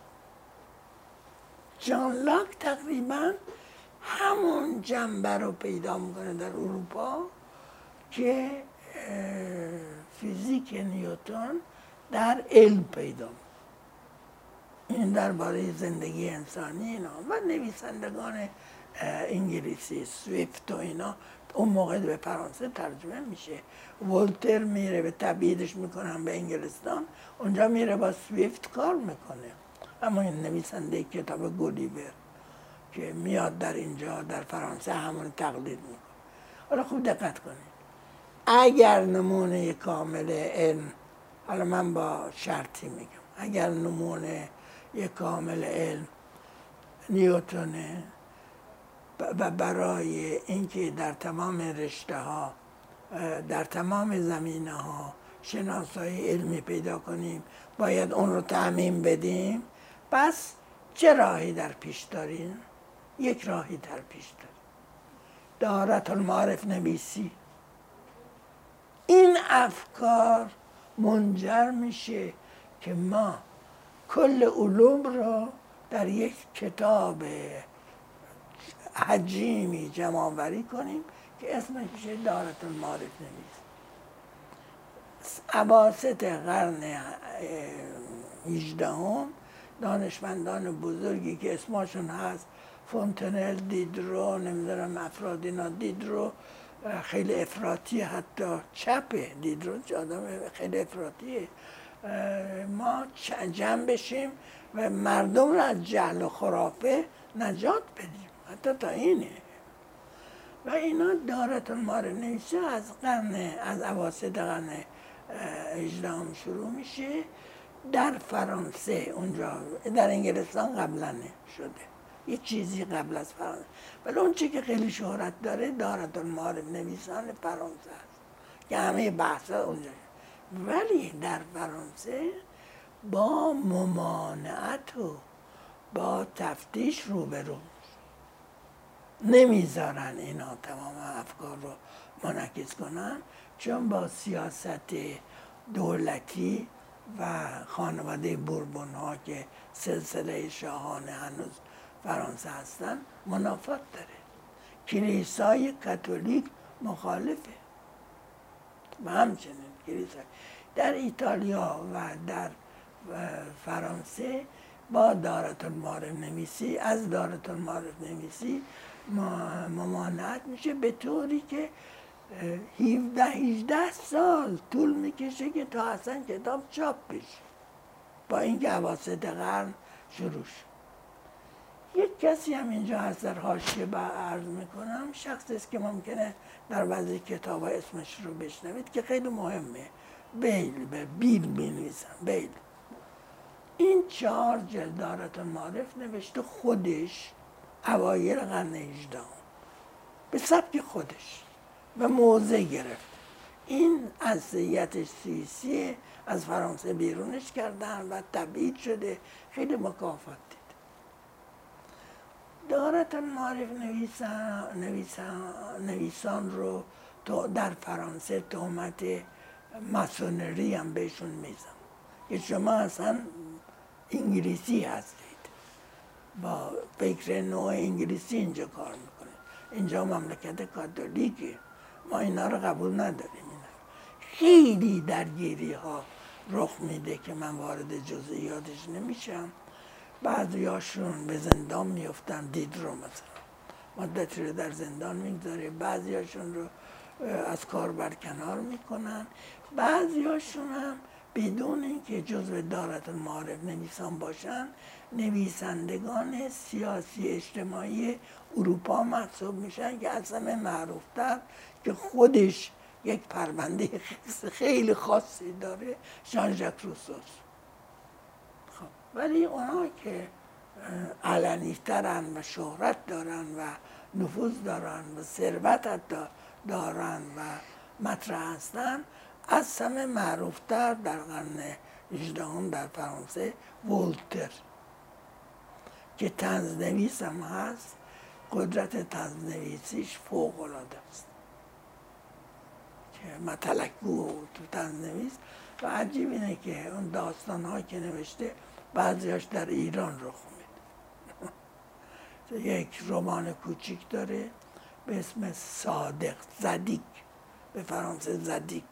جان لاک تقریبا همون جنبه رو پیدا میکنه در اروپا که فیزیک نیوتن در علم پیدا میکنه. این درباره زندگی انسانی اینا و نویسندگان انگلیسی سویفت و اینا اون موقع به فرانسه ترجمه میشه. ولتر میره به تبعیدش میکنن به انگلستان، اونجا میره با سویفت کار میکنه. اما این نویسنده کتاب گولیور که میاد در اینجا در فرانسه همون تقلید میکنه. حالا خوب دقت کنید، اگر نمونه کامل علم، حالا من با شرطی میگم، اگر نمونه یک کامل علم نیوتنه و برای اینکه در تمام رشته ها در تمام زمینه ها شناسایی علمی پیدا کنیم باید اون رو تعمیم بدیم، پس چه راهی در پیش داریم؟ یک راهی در پیش داریم، دارت المعارف نویسی. این افکار منجر میشه که ما کل علوم رو در یک کتاب حجیمی جمع آوری کنیم که اسمش میشه دارت المعارف نویسی. اواسط قرن هجدهم دانشمندان بزرگی که اسمشون هست فونتنل، دیدرو، نمیدونم افراد اینا، دیدرو خیلی افراطی، حتی چپه دیدرو، آدم خیلی افراطیه. ما جمع بشیم و مردم رو از جهل و خرافه نجات بدیم، حتی تا اینه. و اینا دارت المعارف نویسی از قرن از اواسط قرن هجدهم شروع میشه. در فرانسه اونجا، در انگلستان قبلا شده، یه چیزی قبل از فرانسه، ولی اون چی که خیلی شهرت داره دارت المعارف نویسان فرانسه است که همه بحثا اونجا. ولی در فرانسه با ممانعت و با تفتیش روبرو نمیذارن اینا تمام افکار رو منعکس کنن، چون با سیاست دولتی و خانواده بوربون ها که سلسله شاهانه هنوز فرانسه هستن منافات داره. کلیسای کاتولیک مخالفه و همچنین کلیسای در ایتالیا و در فرانسه با دارت المعارف نویسی از دارت المعارف نویسی ممانعت میشه، به طوری که هفده هجده سال طول میکشه که تا اصلا کتاب چاپ بشه، با اینکه اواسط قرن شروع شد. یک کسی هم اینجا هست در حاشیه با عرض میکنم، شخصی است که ممکنه در بعضی کتاب ها اسمش رو بشنوید که خیلی مهمه، بیل به بیل بنویسم. بیل این چهار جلد دارت المعارف نوشته خودش اوایل قرن هجدهم به سبک خودش و موضع گرفت. این اصلیتش سوئیسیه، از فرانسه بیرونش کردن و تبعید شده، خیلی مکافات دید. دارت المعارف نویسان, نویسان, نویسان رو تو در فرانسه تهمت ماسونری هم بهشون میزن که شما اصلا انگلیسی هستید، با فکر نوع انگلیسی اینجا کار میکنید، اینجا مملکت کاتولیکه، ما اینا رو قبول نداریم. اینا خیلی درگیری ها رخ میده که من وارد جزئیاتش نمیشم، بعضیاشون به زندان میفتن، دید رو مثلا مدتی رو در زندان میگذاره، بعضیاشون رو از کار برکنار میکنن، بعضیاشون هم بدون اینکه جزو دارت المعارف نویسان باشن نویسندگان سیاسی اجتماعی اروپا محسوب میشن که از همه معروفتر که خودش یک پرونده خیلی خاصی داره ژان ژاک روسوس. خب ولی اونا که علنی ترن و شهرت دارن و نفوذ دارن و ثروت حتی دارن و مطرح هستن، از همه معروفتر در قرن هجدهم در فرانسه ولتر که طنزنویس هم هست، قدرت طنزنویسیش فوق العاده است که متلکگو تو طنزنویس. و عجیب اینه که اون داستان ها که نوشته بعضیاش در ایران رخ میده. یک رمان کوچیک داره به اسم صادق، زدیک، به فرانسه زدیک،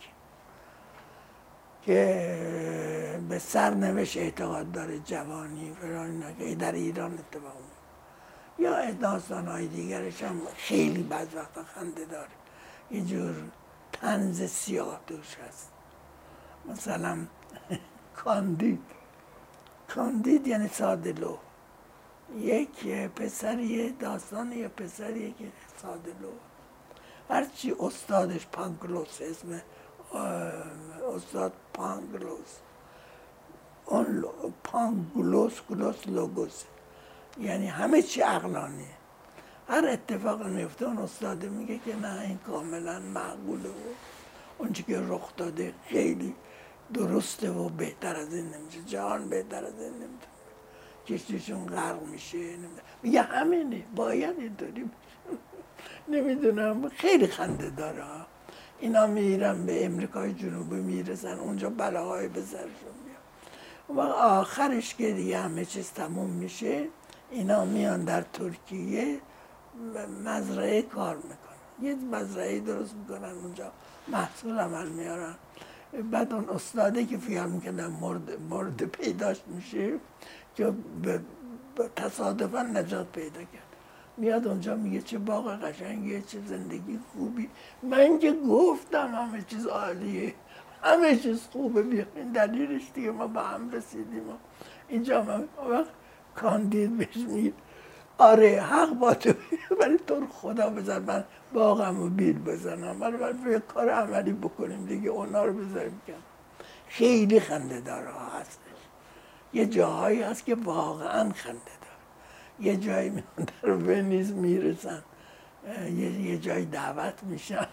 که به سرنوشت اعتقاد داره جوانی فران که در ایران اتفاق میفته. یا داستان‌های دیگرش هم خیلی بعض وقتا خنده داره، یه جور طنز سیاه توش هست. مثلا کاندید، کاندید یعنی ساده لوح. یک پسری داستان یا پسری که ساده لوح، هرچی استادش پانکلوس، اسم استاد پانگلوس، اون پانگلوس گلوس لوگوس، یعنی همه چی عقلانیه. هر اتفاق میفته اون استاده میگه که نه این کاملا معقوله و اون چی که رخ داده خیلی درسته و بهتر از این نمیشه، جهان بهتر از این نمیشه، کشتیشون غرق میشه، میگه همینه، باید اینطوری بشه. نمیدونم، خیلی خنده داره. اینا میرن به امریکای جنوبی میرسن، اونجا بلاهای به سرشون میاد و آخرش که دیگه همه چیز تموم میشه اینا میان در ترکیه مزرعه کار میکنن، یه مزرعه درست میکنن اونجا، محصول عمل میارن. بعد اون استاده که خیال میکنن مورد, مورد پیداش میشه که تصادفا نجات پیدا کرد، میاد اونجا میگه چه باغ قشنگیه، چه زندگی خوبی، من که گفتم همه چیز عالیه، همه چیز خوبه، بیاین دلیلش دیگه ما با هم رسیدیم. اینجا من وقت کاندید بهش میگه آره حق با تو، ولی تو رو خدا بذار من باغم رو بیل بزنم، ولی من کار عملی بکنیم دیگه، اونا رو بذاریم کنم. خیلی خنده داره هستش. یه جاهایی هست که واقعا خنده داره. یه جایی میان در ونیز میرسن، یه, یه جایی دعوت میشن،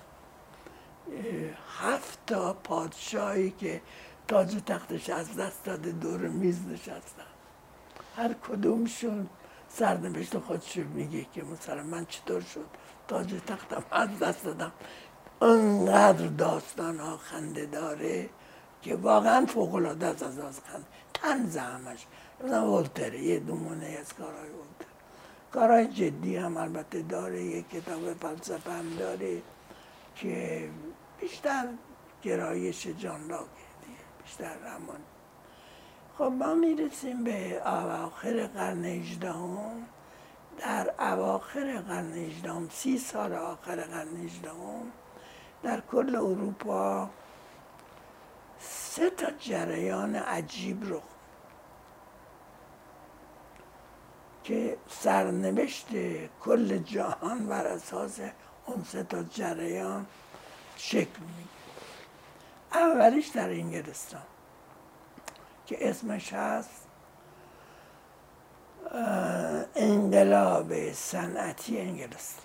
هفت تا پادشاهی که تاج تختش از دست داده دور میز نشستن، هر کدومشون سرنوشت خودشو میگه که مثلا من چطور شد تاج تختم از دست دادم. انقدر داستان ها خنده داره که واقعا فوق العاده است از از خنده. طنز همش، مثلا ولتر یه نمونه از کارهای ولتر. کارهای جدی هم البته داره، یه کتاب فلسفه هم داره که بیشتر گرایش جان لاکه دیگه، بیشتر همان. خب ما میرسیم به اواخر قرن هجدهم. در اواخر قرن هجدهم، سی سال آخر قرن هجدهم، در کل اروپا سه تا جریان عجیب رخ که سرنوشت کل جهان بر اساس اون سه تا جریان شکل میگیره. اولیش در انگلستان که اسمش هست انقلاب صنعتی انگلستان،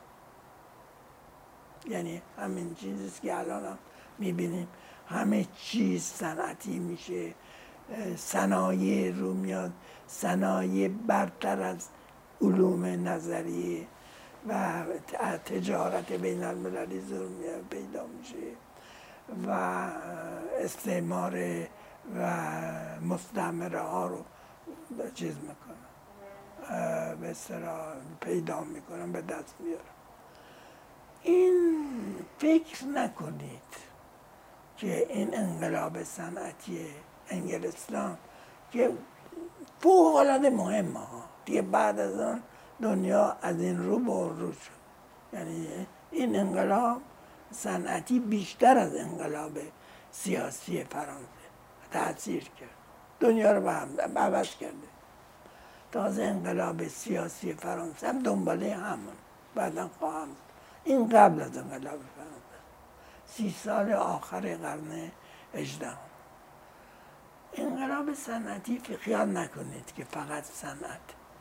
یعنی همین چیزیست که الان هم میبینیم، همه چیز صنعتی میشه، صنایع رو میاد، صنایع برتر از علوم نظریه و تجارت بین المللی زور پیدا میشه و استعمار و مستعمره ها رو چیز میکنن، به اصطلاح پیدا میکنن، به دست میارن. این فکر نکنید که این انقلاب صنعتی انگلستان که فوق العاده مهمه ها. دیگه بعد از اون دنیا از این رو به اون رو شد. یعنی این انقلاب صنعتی بیشتر از انقلاب سیاسی فرانسه تأثیر کرد، دنیا رو به هم عوض کرده. تازه انقلاب سیاسی فرانسه هم دنباله همون بعدا خواهم. این قبل از انقلاب فرانسه، سی سال آخر قرن هجدهم. انقلاب صنعتی خیال نکنید که فقط صنعت.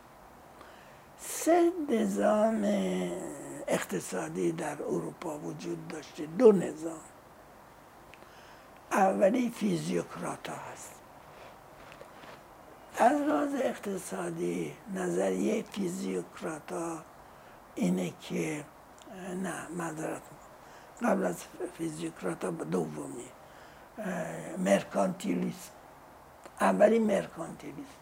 سه نظام اقتصادی در اروپا وجود داشته، دو نظام. اولی فیزیوکراتا هست. از لحاظ اقتصادی نظریه فیزیوکراتا اینه که نه معذرت قبل از فیزیوکراتا دومی مرکانتیلیسم. اولی مرکانتیلیسم.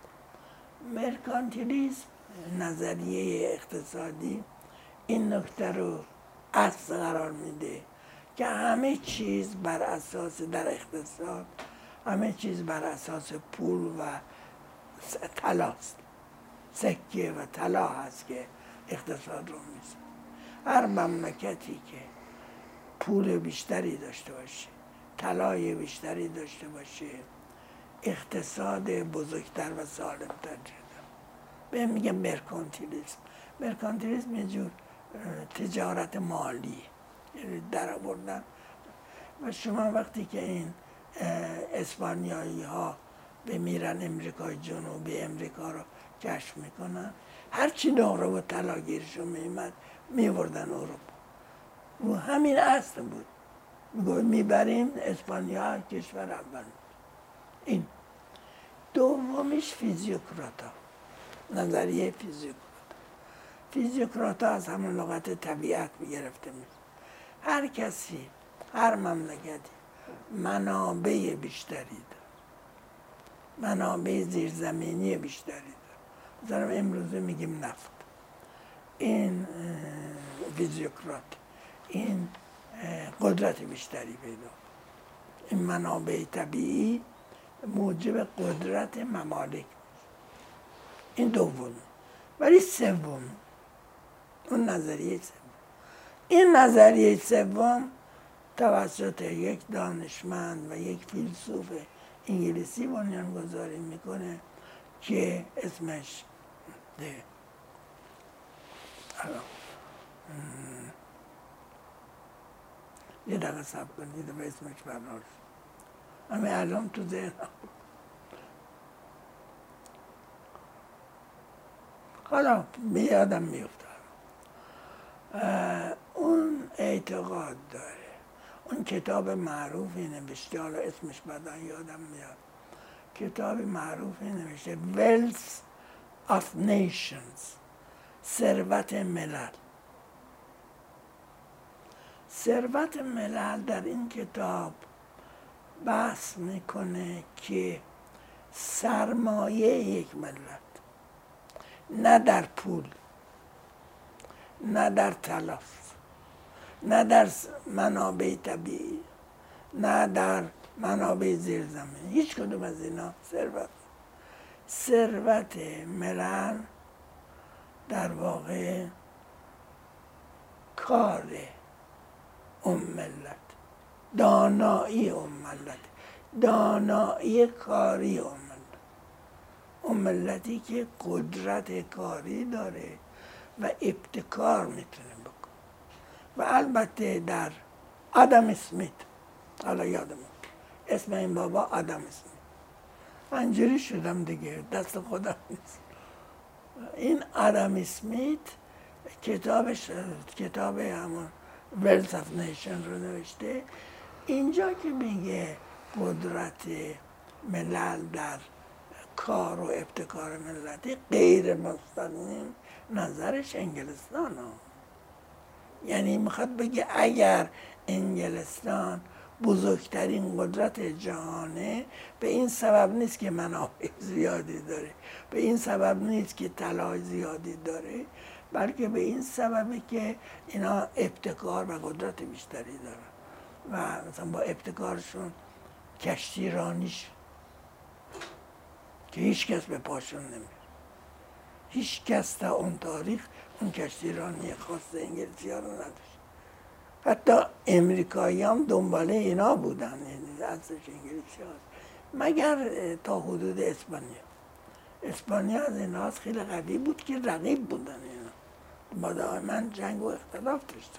مرکانتیلیسم نظریه اقتصادی این نکته رو اصل قرار میده که همه چیز بر اساس در اقتصاد همه چیز بر اساس پول و طلاست. سکه و طلا هست که اقتصاد رو میزه. هر مملکتی که پول بیشتری داشته باشه، طلای بیشتری داشته باشه، اقتصاد بزرگتر و سالمتر شده. به میگه مرکانتیلیسم. مرکانتیلیسم یه جور تجارت مالی در آوردن. و شما وقتی که این اسپانیایی ها بمیرن امریکای جنوبی امریکا رو کشف میکنن، هرچی نقره و طلاگیرشون میمد میوردن اروپا. و همین اصل بود. میگوید میبریم اسپانیا کشور اول. این دومیش فیزیوکراتا، نظریه فیزیوکراتا. فیزیوکراتا از همون لغت طبیعت میگرفته میشه. هر کسی، هر مملکتی منابع بیشتری داره، منابع زیرزمینی بیشتری داره. مثلا امروزه میگیم نفت. این فیزیوکرات این قدرت بیشتری پیدا. این منابع طبیعی موجب قدرت ممالک. این دوم. ولی سوم، اون نظریه سوم، این نظریه سوم توسط یک دانشمند و یک فیلسوف انگلیسی بنیانگذاری میکنه که اسمش ده یه دقیقه صبر کنید و اسمش برنار همه الان تو ذهنم. حالا میادم میفتم. اون اعتقاد داره، اون کتاب معروفی نوشته، حالا اسمش بعدا یادم میاد، کتاب معروفی نوشته Wealth of Nations، ثروت ملل. ثروت ملل در این کتاب بحث میکنه که سرمایه یک ملت نه در پول، نه در طلاست، نه در منابع طبیعی، نه در منابع زیرزمینی، هیچ کدوم از اینا ثروت. ثروت ملل در واقع کار اون ملت، دانایی اون ملت، دانایی کاری اون ملت، اون ملتی که قدرت کاری داره و ابتکار میتونه بکنه. و البته در آدم اسمیت، حالا یادم اسم این بابا آدم اسمیت، انجوری شدم دیگه، دست خودم نیست. این آدم اسمیت کتابش کتاب همون Wealth of Nation رو نوشته. اینجا که میگه قدرت ملل در کار و ابتکار ملتی غیر مستقیم، نظرش انگلستان ها. یعنی میخواد بگه اگر انگلستان بزرگترین قدرت جهانه، به این سبب نیست که منابع زیادی داره، به این سبب نیست که طلای زیادی داره، بلکه به این سببه که اینا ابتکار و قدرت بیشتری دارن و مثلا با ابتکارشون کشتی رانیش که هیچ کس به پاشون نمیره. هیچ کس تا اون تاریخ اون کشتیرانی خاص انگلیسی ها رو نداشت. حتی امریکایی هم دنباله اینا بودن، یعنی ازش انگلیسی ها، مگر تا حدود اسپانیا. اسپانیا از این هاست خیلی قوی بود که رقیب بودن اینا، با دائما جنگ و اختلاف داشتن.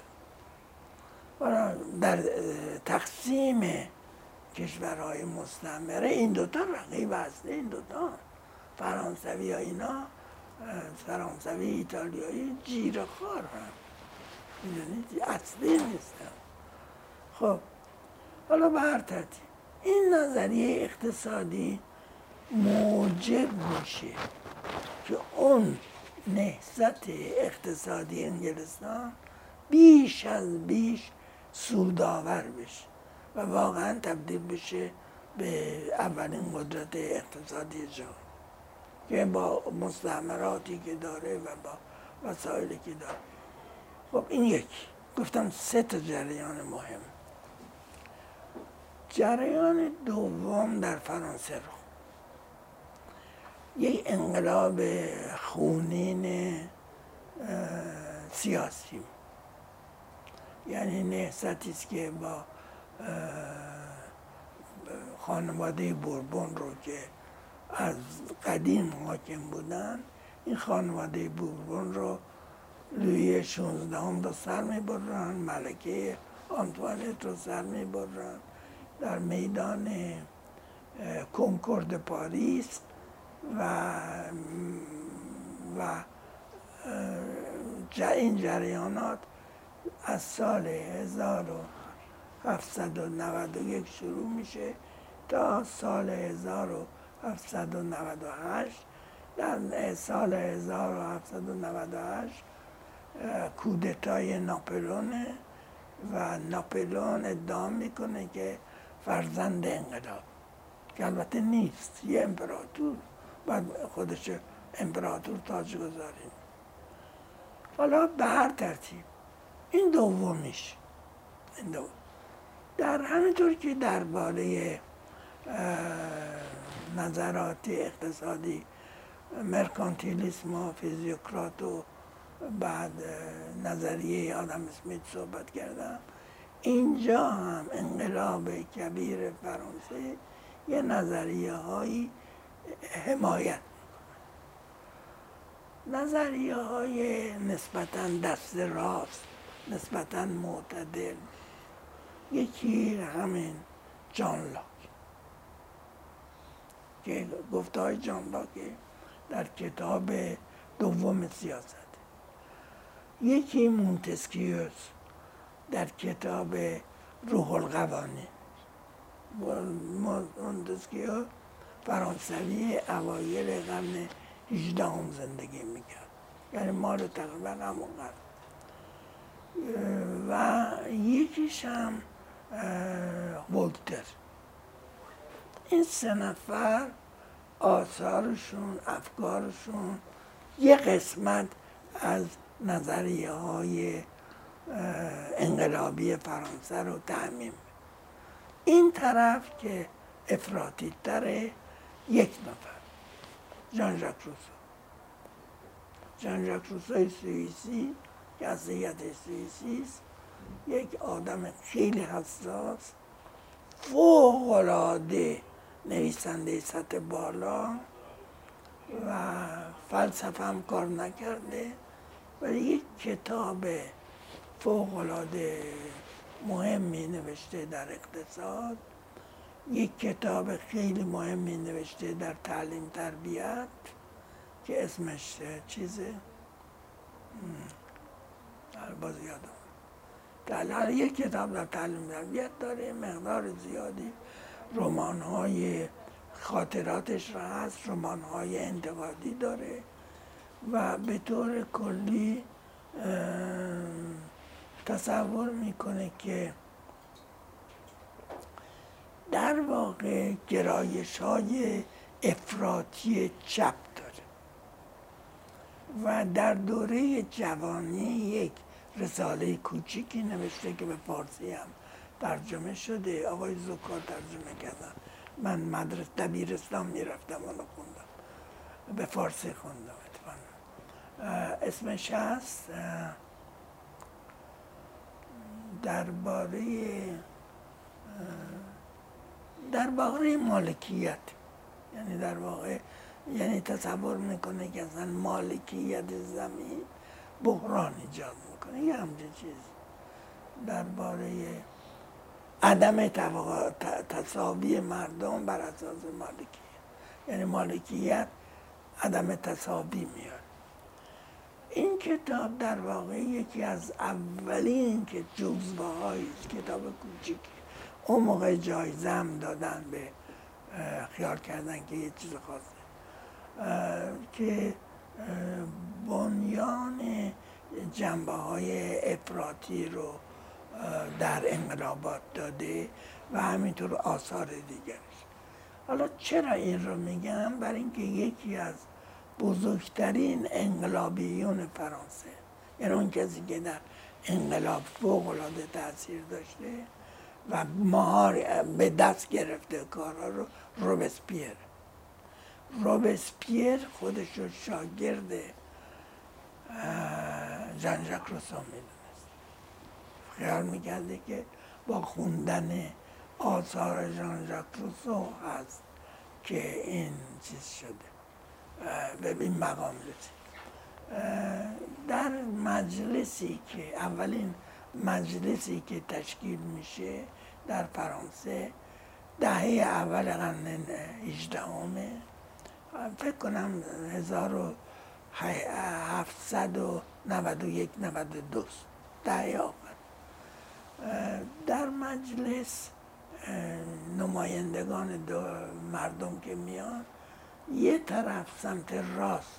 در تقسیم کشورهای مستعمره این دوتا رقیب اصلی، این دوتا فرانسوی ها اینا، فرانسوی ایتالیایی جیره خوار هم، میدونید اصلی نیستن. خب حالا به هر ترتیب این نظریه اقتصادی موجب میشه که اون نهضت اقتصادی انگلستان بیش از بیش سودآور بشه و واقعا تبدیل بشه به اولین قدرت اقتصادی جهان که با مستعمراتی که داره و با وسایلی که داره. خب این یکی، گفتم سه تا جریان مهم. جریان دوم در فرانسه رو یک انقلاب خونین سیاسی، یعنی نهضتی است که با خانواده بوربون رو که از قدیم حاکم بودن، این خانواده بوربون رو لویی شانزدهم رو سر میبرن، ملکه آنتوانت رو سر میبرن در میدان کنکورد پاریس و و این جریانات از سال هزار و هفتصد و نود و یک شروع میشه تا سال هزار و هفتصد و نود و هشت. در سال هزار و هفتصد و نود و هشت کودتای ناپلئونه و ناپلئون ادعا میکنه که فرزند انقلاب، که البته نیست، یه امپراتور بعد خودش امپراتور تاج گذاریم. حالا به هر ترتیب این دومیش، این دوم در همینطور که درباره نظرات اقتصادی مرکانتیلیسم و فیزیوکرات و بعد نظریه آدم اسمیت صحبت کردم، اینجا هم انقلاب کبیر فرانسه یه نظریه هایی حمایت میکنه، نظریه های نسبتاً دست راست، نسبتاً معتدل. یکی همین جان لاک که گفته‌های جان لاک در کتاب دوم سیاست، یکی مونتسکیوز در کتاب روح القوانین. مونتسکیو فرانسوی اوایل قرن هجدهم زندگی میکرد، یعنی مال تقریبا همون قرن. و یکیش هم ولتر. این سه نفر آثارشون، افکارشون یه قسمت از نظریه های انقلابی فرانسه رو تعمیم. این طرف که افراطی تره، یک نفر، ژان ژاک روسو. ژان ژاک روسوی سوئیسی که اصلیت سوئیسی است، یک آدم خیلی حساس، فوق‌العاده نویسنده سطح بالا و فلسفه هم کار نکرده، ولی یک کتاب فوق‌العاده مهمی نوشته در اقتصاد، یک کتاب خیلی مهمی نوشته در تعلیم تربیت که اسمش چیزه، باز یادم در یک کتاب در تعلیم تربیت داره، مقدار زیادی رمان‌های خاطراتش را هست، رمان‌های انتقادی داره و به طور کلی تصور میکنه که در واقع گرایش‌های افراطی چپ داره و در دوره جوانی یک رساله کوچیکی نوشته که به فارسی هم ترجمه شده، آقای زکار ترجمه کردن، من مدرسه دبیرستان میرفتم اونو خوندم. به فارسی خوندم اتفاقا. اسمش هست درباره درباره مالکیت، یعنی در واقع یعنی تصور میکنه که اصلا مالکیت زمین بحران ایجاد میکنه، یه همچین چیز درباره عدم تساوی مردم بر اساس مالکیت، یعنی مالکیت عدم تساوی میاره. این کتاب در واقع یکی از اولین که جزوه های کتاب کوچیکی اون موقع جایزه هم دادن به خیال کردن که یه چیز خاصه که بنیان جنبه های افراطی رو در انقلابات داده و همینطور آثار دیگرش. حالا چرا این رو میگم؟ برای اینکه یکی از بزرگترین انقلابیون فرانسه، یعنی اون کسی که در انقلاب فوق العاده تاثیر داشته و مهار به دست گرفته کارها رو روبسپیر. روبسپیر خودش رو شاگرد ژان ژاک روسو میدونست. خیال میکرده که با خوندن آثار ژان ژاک روسو هست که این چیز شده، به این مقام رسید. در مجلسی که اولین مجلسی که تشکیل میشه در فرانسه دهه اول قرن هجدهمه، فکر کنم هزار و هفتصد و نود و یک نود و دو دهه آخر. در مجلس نمایندگان دو مردم که میان، یه طرف سمت راست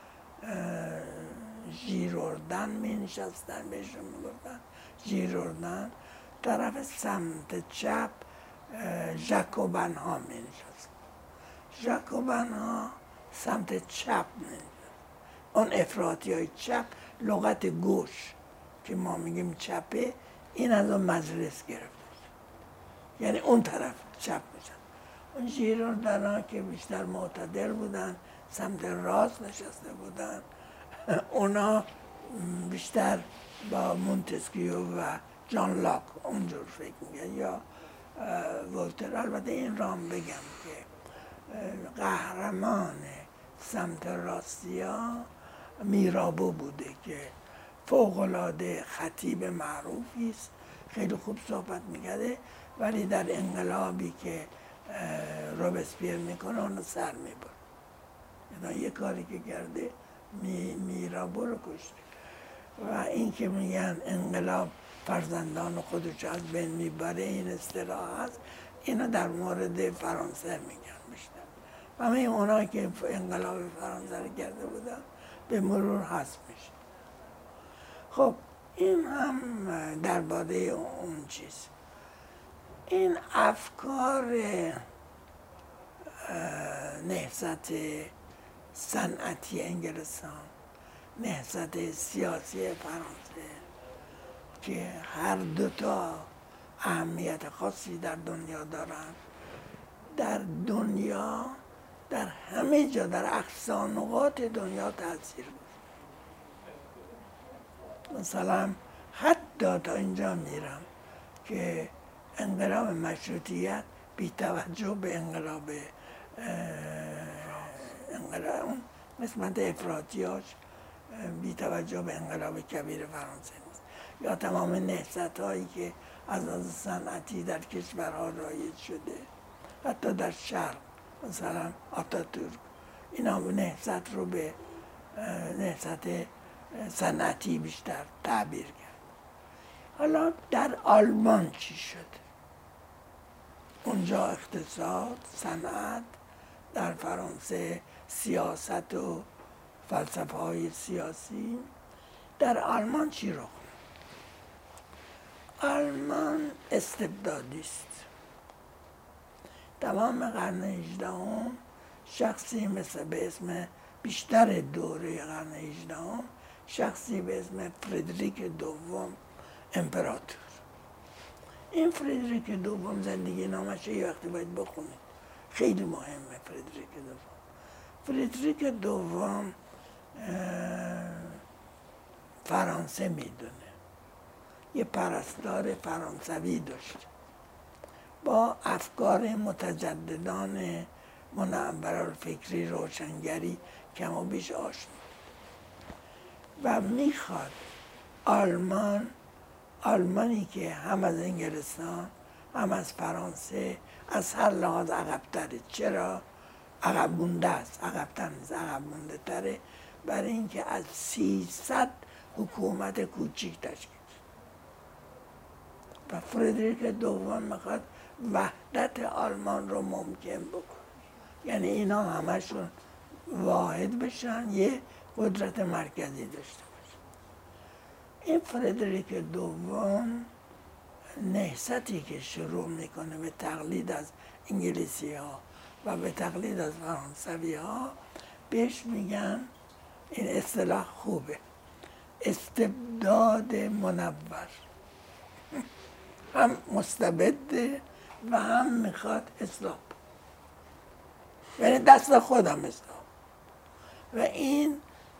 ژیروردن می نشستن، بهشون میگفتن ژیروردن، طرف سمت چپ ژاکوبن ها می نشستن. ژاکوبن ها سمت چپ می نشستن. اون افراطی های چپ لغت گوش که ما میگیم چپه، این از اون مجلس گرفته، یعنی اون طرف چپ میشن. اون ژیروردن ها که بیشتر معتدل بودن سمت راست نشسته بودن، اونا بیشتر با مونتسکیو و جان لاک اونجور فکر میگن یا ولتر. البته این رام بگم که قهرمان سمت راستیا میرابو بوده که فوق‌العاده خطیب معروفی است، خیلی خوب صحبت میکرده، ولی در انقلابی که روبسپیر میکنه اونو سر میبره. یعنی یه کاری که کرده می میرابو رو کشته. و این که میگن انقلاب فرزندان خودش از بین میبره، این اصطلاح هست، اینو در مورد فرانسه میگن بیشتر. همه اونا که انقلاب فرانسه رو کرده بودن به مرور حذف میشه. خب این هم درباره اون چیز. این افکار نهضت صنعتی انگلستان، نهضت سیاسی فرانسه که هر دوتا اهمیت خاصی در دنیا دارن، در دنیا در همه جا در اقصی نقاط دنیا تاثیر بود. مثلا حتی تا اینجا میرم که انقلاب مشروطیت بی توجه به انقلاب انقلاب اون قسمت افراطیاش بی توجه به انقلاب کبیر فرانسه نیست، یا تمام نهضت هایی که از از صنعتی در کشورها رایج شده، حتی در شرق مثلا آتاتورک، اینا نهضت رو به نهضت صنعتی بیشتر تعبیر کرد. حالا در آلمان چی شد؟ اونجا اقتصاد، صنعت، در فرانسه سیاست و فلسفه های سیاسی. در آلمان چی رو کنه؟ آلمان استبدادی است. تمام قرن هجدهم شخصی مثل به اسم بیشتر دوره قرن هجدهم شخصی به اسم فردریک دوم امپراتور. این فردریک دوم زندگی نامش یه وقتی باید بخونید، خیلی مهمه. فردریک دوم فریدریک دوم فرانسه میدونه، یه پرستار فرانسوی داشت با افکار متجددان منورالفکری روشنگری کم و بیش آشنا و میخواد آلمان آلمانی که هم از انگلستان هم از فرانسه از هر لحاظ عقب‌تره. چرا؟ عقب مونده است، عقب‌تر نیست، عقب مونده تره، برای اینکه از سیصد حکومت کوچیک تشکیل و فریدریک دوم میخواد وحدت آلمان رو ممکن بکنه، یعنی اینا همشون واحد بشن، یه قدرت مرکزی داشته باشن. این فریدریک دوم نهضتی که شروع میکنه به تقلید از انگلیسی ها و به تقلید از فرانسوی ها، بهش میگن، این اصطلاح خوبه، استبداد منور. هم مستبده و هم میخواد اصلاح، یعنی دست خودم اصلاح. و این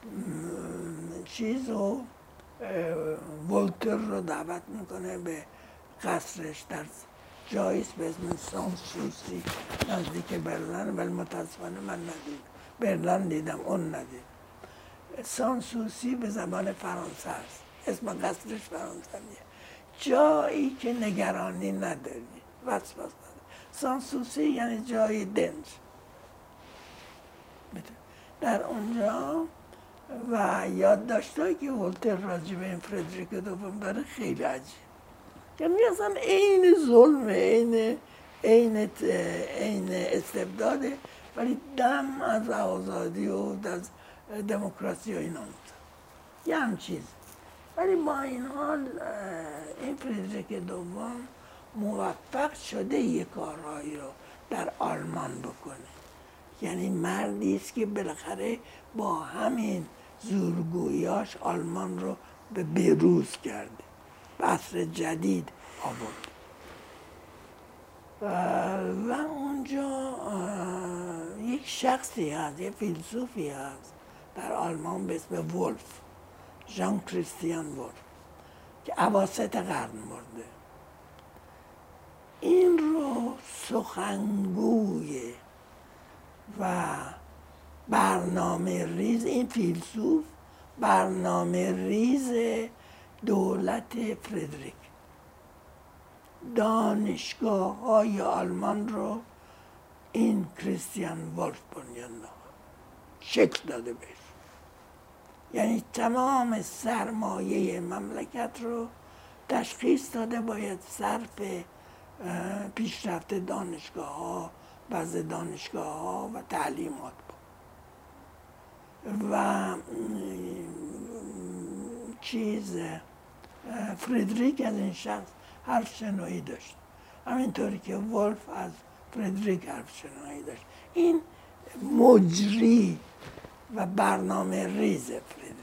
چیز رو ولتر رو دعوت میکنه به قصرش در جاییست به اسم سانسوسی نزدیک برلن، ولی متاسفانه من ندیدم. برلن دیدم، اون ندیدم. سانسوسی به زبان فرانسه است، اسم قصرش فرانسویه، جایی که نگرانی نداری، وسواس نداری. سانسوسی یعنی جای دنج در اونجا. و یادداشتایی که ولتر راجع به این فریدریک دوم داره خیلی عجیب، یعنی اصلا عین ظلم، عین عین عین استبداده، ولی دم از آزادی و از دموکراسی و اینا میزن، یه هم چیز. ولی با این حال این فریدریک دوم موفق شده یه کارهایی رو در آلمان بکنه، یعنی مردی است که بالاخره با همین زورگوییاش آلمان رو به بروز کرده، به عصر جدید آورد. و اونجا یک شخصی هست، یک فیلسوفی هست در آلمان به اسم ولف، ژان کریستیان ولف، که اواسط قرن مرده. این رو سخنگوی و برنامه ریز، این فیلسوف برنامه ریز دولت فریدریک، دانشگاه های آلمان رو این کریستیان ولف بنیان داد، شکل داده بهش، یعنی تمام سرمایه مملکت رو تشخیص داده باید صرف پیشرفت دانشگاه ها، بعض دانشگاه ها و تعلیمات بود. و چیز فریدریک از این شخص حرف شنوایی داشت، همینطوری که ولف از فریدریک حرف شنوایی داشت. این مجری و برنامه ریز فریدریک.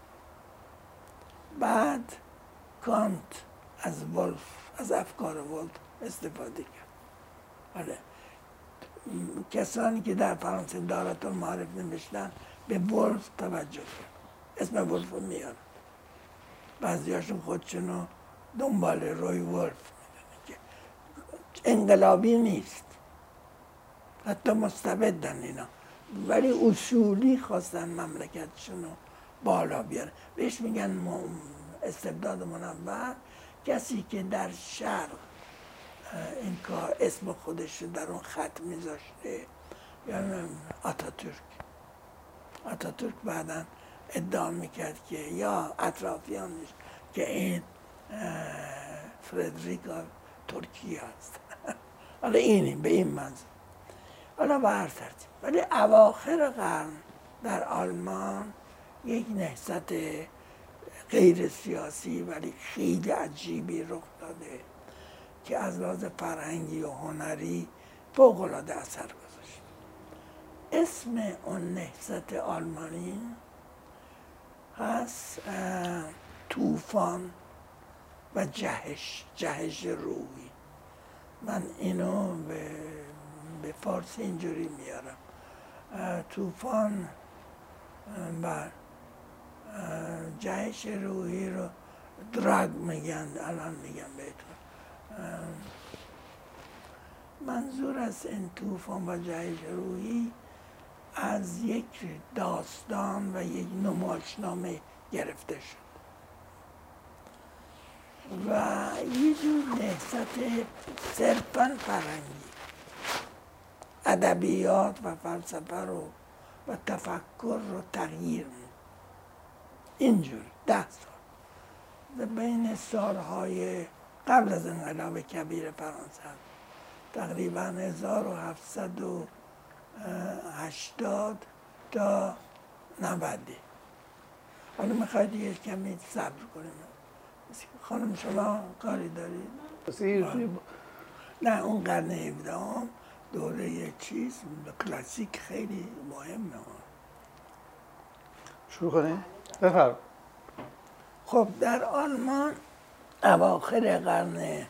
بعد کانت از ولف، از افکار ولف استفاده کرد. آره. کسانی که در فرانسه دارات المعارف نوشتن به ولف توجه کرد، اسم ولف رو میارن، بعضی هاشون خودشونو دنبال روی ولف میدونن که انقلابی نیست، حتی مستبدن اینا، ولی اصولی خواستن مملکتشونو بالا بیارن. بهش میگن استبداد منور. کسی که در شرق این کار اسم خودش در اون خط میذاشته، یعنی آتاتورک. آتاتورک بعداً ادعا میکرد که یا اطرافیانش که این فریدریک ترکیه است. حالا اینی به این منظور، حالا به هر ترتیب. ولی اواخر قرن در آلمان یک نهضت غیر سیاسی ولی خیلی عجیبی رخ داده که از لحاظ فرهنگی و هنری فوق‌العاده اثر گذاشت. اسم اون نهضت آلمانی هست طوفان و جهش، جهش روحی. من اینو به, به فارسی اینجوری میارم، طوفان و جهش روحی رو دراگ میگن، الان میگن بهتون. منظور از این طوفان و جهش روحی از یک داستان و یک نمایشنامه گرفته شد و یه جور نهضت صرفاً فرهنگی، ادبیات و فلسفه رو و تفکر رو تغییر میده. اینجور ده سال بین سالهای قبل از انقلاب کبیر فرانسه تقریبا هزار و هفتصد و هشتاد تا نود. حالا میخواید یه کمی صبر کنیم. خانم شما کاری دارید؟ نه اون قرن هفدهم دوره چیز کلاسیک خیلی مهمه. شروع کنیم؟ بفرم. خب در آلمان اواخر قرن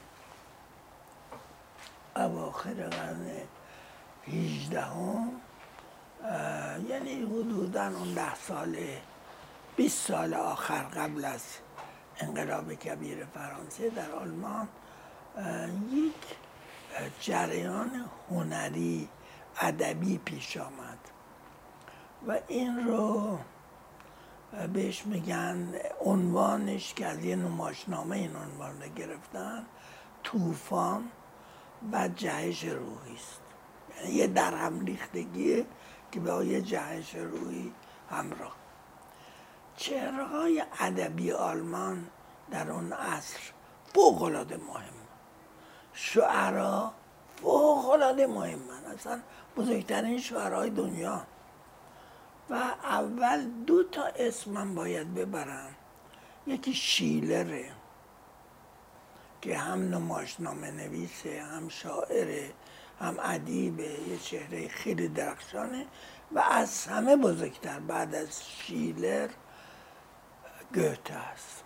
اواخر قرن هجدهم، یعنی حدوداً اون ده ساله بیست سال آخر قبل از انقلاب کبیر فرانسه در آلمان یک جریان هنری ادبی پیش آمد و این رو بهش میگن، عنوانش که از یه نمایشنامه این عنوان رو گرفتن، طوفان و جهش روحی است. یعنی یه درهم ریختگیه که با یه جهش روحی همراه. چهره‌های ادبی آلمان در اون عصر فوق‌العاده مهم، شعرا فوق‌العاده مهمن، اصلا بزرگترین شعرهای دنیا. و اول دو تا اسم من باید ببرم. یکی شیلره که هم نمایشنامه نویسه، هم شاعره، هم ادیبه، یه چهره خیلی درخشانه. و از همه بزرگتر بعد از شیلر گوته است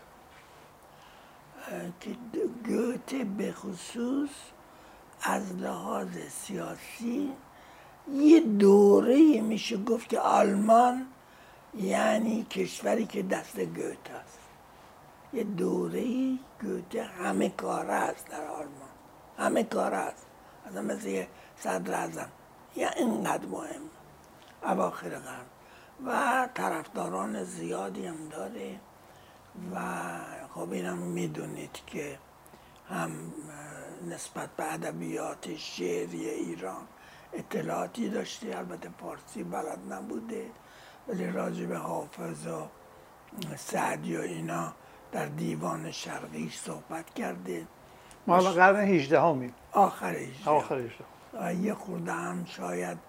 که گوته به خصوص از لحاظ سیاسی یه دوره میشه گفت که آلمان یعنی کشوری که دست گوته است. یه دوره گوته همه کاره است در آلمان، همه کاره است، اصلا مثل یه صدر اعظم، یا اینقدر مهم اواخر قرن و طرفداران زیادی هم داره. و خب اینم میدونید که هم نسبت به ادبیات شعری ایران اطلاعاتی داشته، البته فارسی بلد نبوده، ولی راجع به حافظ و سعدی و اینا در دیوان شرقی صحبت کرده. ما الان قرن هجدهمیم، آخر هجدهم، آخر هجدهم. یه خورده هم شاید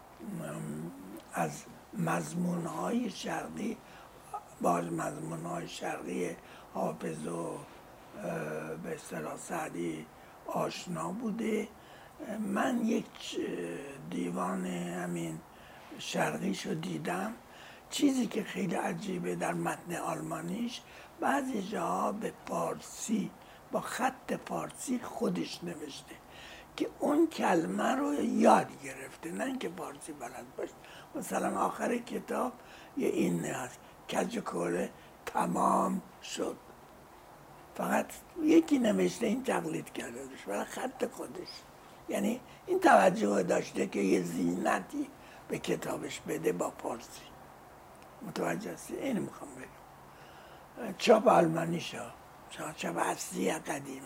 از مضمونهای شرقی با مضمونهای شرقی حافظ و به اصطلاح سعدی آشنا بوده. من یک دیوان همین شرقیشو دیدم. چیزی که خیلی عجیبه در متن آلمانیش، بعضی جاها به فارسی با خط فارسی خودش نوشته که اون کلمه رو یاد گرفته، نه اینکه فارسی بلد باشه. مثلا آخر کتاب یه این هست، کج کوله تمام شد، فقط یکی نوشته این تقلید کرده ولی خط خودش. یعنی این توجه داشته که یه زینتی به کتابش بده با فارسی. متوجه هستی؟ اینو میخوام بگم. چاپ آلمانی شد، چاپ اصلی قدیمی.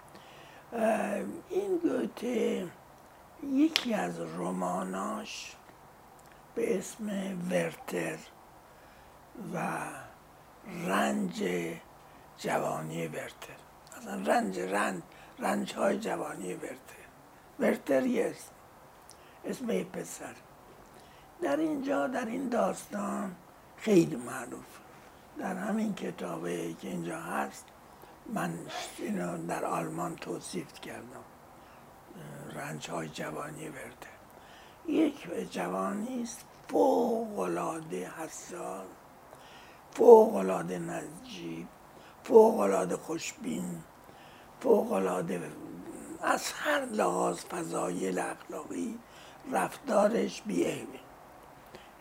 این گوته یکی از رماناش به اسم ورتر و رنج جوانی ورتر، مثلا رنج رنج رنج های جوانی ورتر. ورتر یه اسم اسم یه پسر. در اینجا در این داستان خیلی معروف، در همین کتابه که اینجا هست من اینو در آلمان توصیف کردم، رنج های جوانی ورتر. یک جوانی است فوق‌العاده حساس، فوق‌العاده نجیب، فوق‌العاده خوشبین، فوق‌العاده از هر لحاظ فضایل اخلاقی رفتارش بی‌عیبه.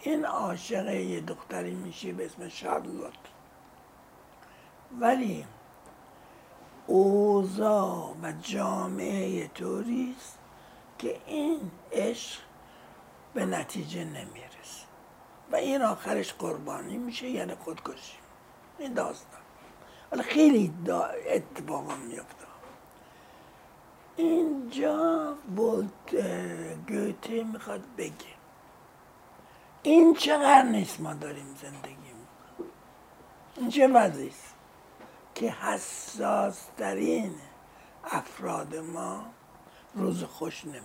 این عاشق یه دختری میشه به اسم شارلوت، ولی اوضاع و جامعه طوریست که این عشق به نتیجه نمیرسه و این آخرش قربانی میشه، یعنی خودکشی. این داستان حالا خیلی اتفاقا میفته. اینجا ولت گوته میخواد بگه این چقدر نیست ما داریم زندگی میکنیم، این چه وضعیست که حساس ترین افراد ما روز خوش نمیم.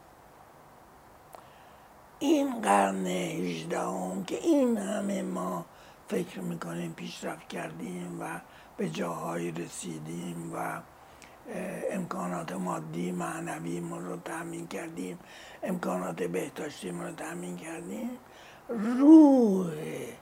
این قرن هجدهم که این همه ما فکر میکنیم پیشرفت کردیم و به جاهای رسیدیم و امکانات مادی معنوی ما رو تأمین کردیم، امکانات بهداشتی ما رو تأمین کردیم، روح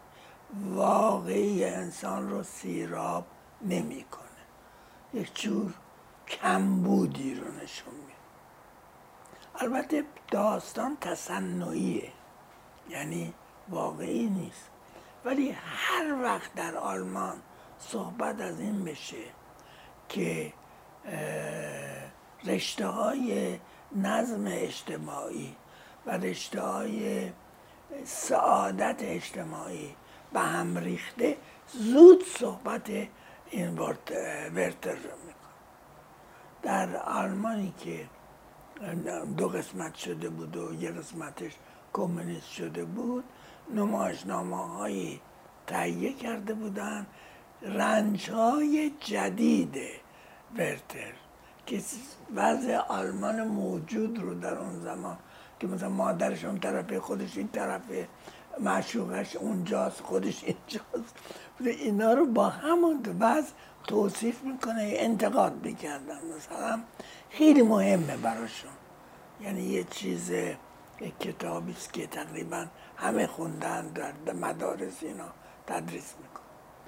واقعی انسان رو سیراب نمیکنه، یک جور کمبودی رو نشون میده. البته داستان تصنعیه، یعنی واقعی نیست، ولی هر وقت در آلمان صحبت از این بشه که رشته های نظم اجتماعی و رشته های سعادت اجتماعی به هم ریخته، زود صحبت این ورتر رو میکن. در آلمانی که دو قسمت شده بود و یه قسمتش کمونیست شده بود، نمایشنامه هایی تهیه کرده بودن رنج های جدید ورتر که وضع آلمان موجود رو در اون زمان که مثلا مادرش اون طرف، خودش این طرف، معشوقش اونجاست، خودش اینجاست، اینا رو با همون وضع توصیف میکنه، انتقاد میکردن. مثلا خیلی مهمه براشون، یعنی یه چیز کتابی است که تقریبا همه خوندن، در مدارس اینا تدریس میکن.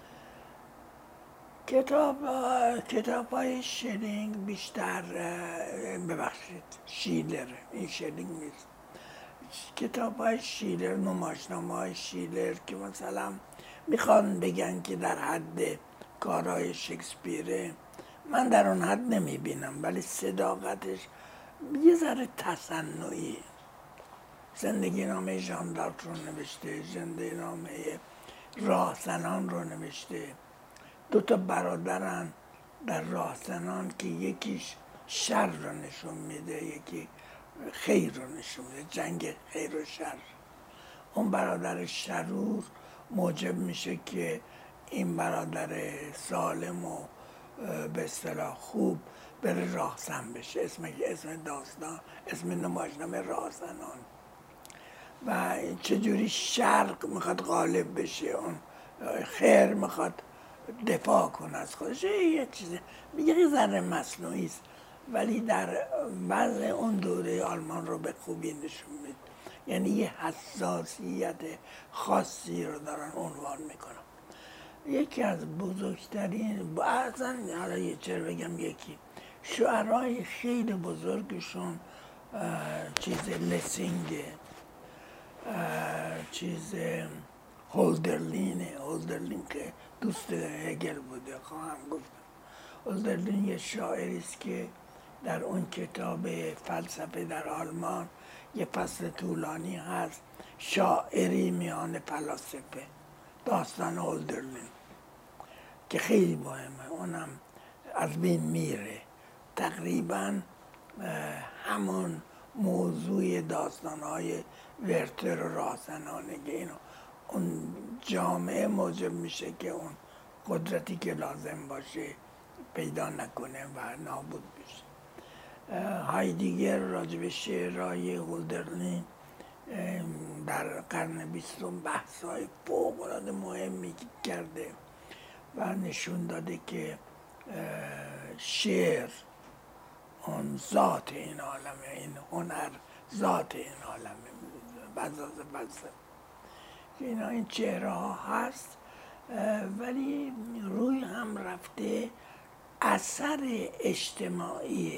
کتاب کتاب های شیلینگ بیشتر، ببخشید شیلر، این شیلینگ نیست، کتاب های شیلر، نمایشنامه های شیلر که مثلا میخوان بگن که در حد کارهای شکسپیره، من در اون حد نمیبینم، ولی صداقتش یه ذره تصنعی. زندگی نامه ژان دارک رو نوشته، زندگی نامه راهزنان رو نوشته. دو تا برادرن در راهزنان که یکیش شر رو نشون میده، یکی خیر رو نشون میده، جنگ خیر و شر. اون برادر شرور موجب میشه که این برادر سالم و به اصطلاح خوب بره راهزن بشه. اسم اسم داستان، اسم نمایشنامه راهزنان. و چجوری شرق میخواد غالب بشه، اون خیر میخواد دفاع کنه از خودش. یه چیز یه ذره مصنوعی است، ولی در وضع اون دوره آلمان رو به خوبی نشون میده. یعنی یه حساسیت خاصی رو دارن عنوان میکنن. یکی از بزرگترین، بعضا حالا یه چرا بگم یکی، شعرهای خیلی بزرگشون چیز لسینگه، چیز هولدرلینه. هولدرلین که دوست هگل بوده، خواهم گفتم. هولدرلین یه شاعری است که در اون کتاب فلسفه در آلمان یه فصل طولانی هست، شاعری میان فلاسفه، داستان هولدرلین که خیلی مهمه، اونم از بین میره. تقریبا همون موضوع داستانهای ورتر و راهزنانه که اینو اون جامعه موجب میشه که اون قدرتی که لازم باشه پیدا نکنه و نابود بشه. هایدگر راجب شعرهای هولدرلین در قرن بیستم بحث‌های فوق‌العاده مهمی کرده و نشون داده که شعر اون ذات این عالمه، این هنر ذات این عالمه، بزاز فلسفه. اینا این چهره ها هست، ولی روی هم رفته اثر اجتماعی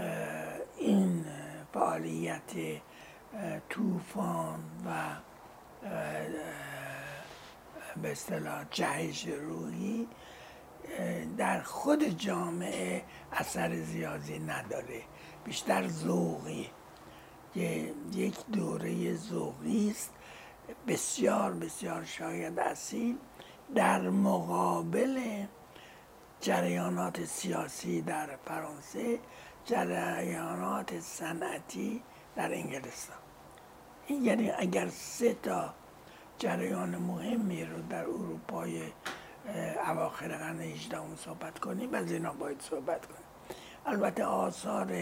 این فعالیت طوفان و به اصطلاح جهش روحی در خود جامعه اثر زیادی نداره، بیشتر ذوقی، یک دوره ذوقی است بسیار بسیار شاید اصیل در مقابل جریانات سیاسی در فرانسه، جریانات صنعتی در انگلستان. این یعنی اگر سه تا جریان مهمی رو در اروپای اواخر قرن هجدهم صحبت کنیم، از اینا باید صحبت کنیم. البته آثار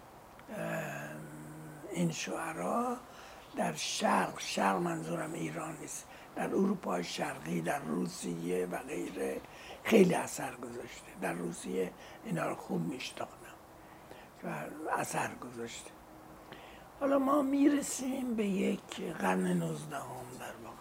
این شعرا در شرق، شرق منظورم ایران نیست، در اروپای شرقی، در روسیه و غیره خیلی اثر گذاشته. در روسیه اینا رو خوب میشناختم و اثر گذاشته. حالا ما میرسیم به یک قرن نوزدهم. در واقع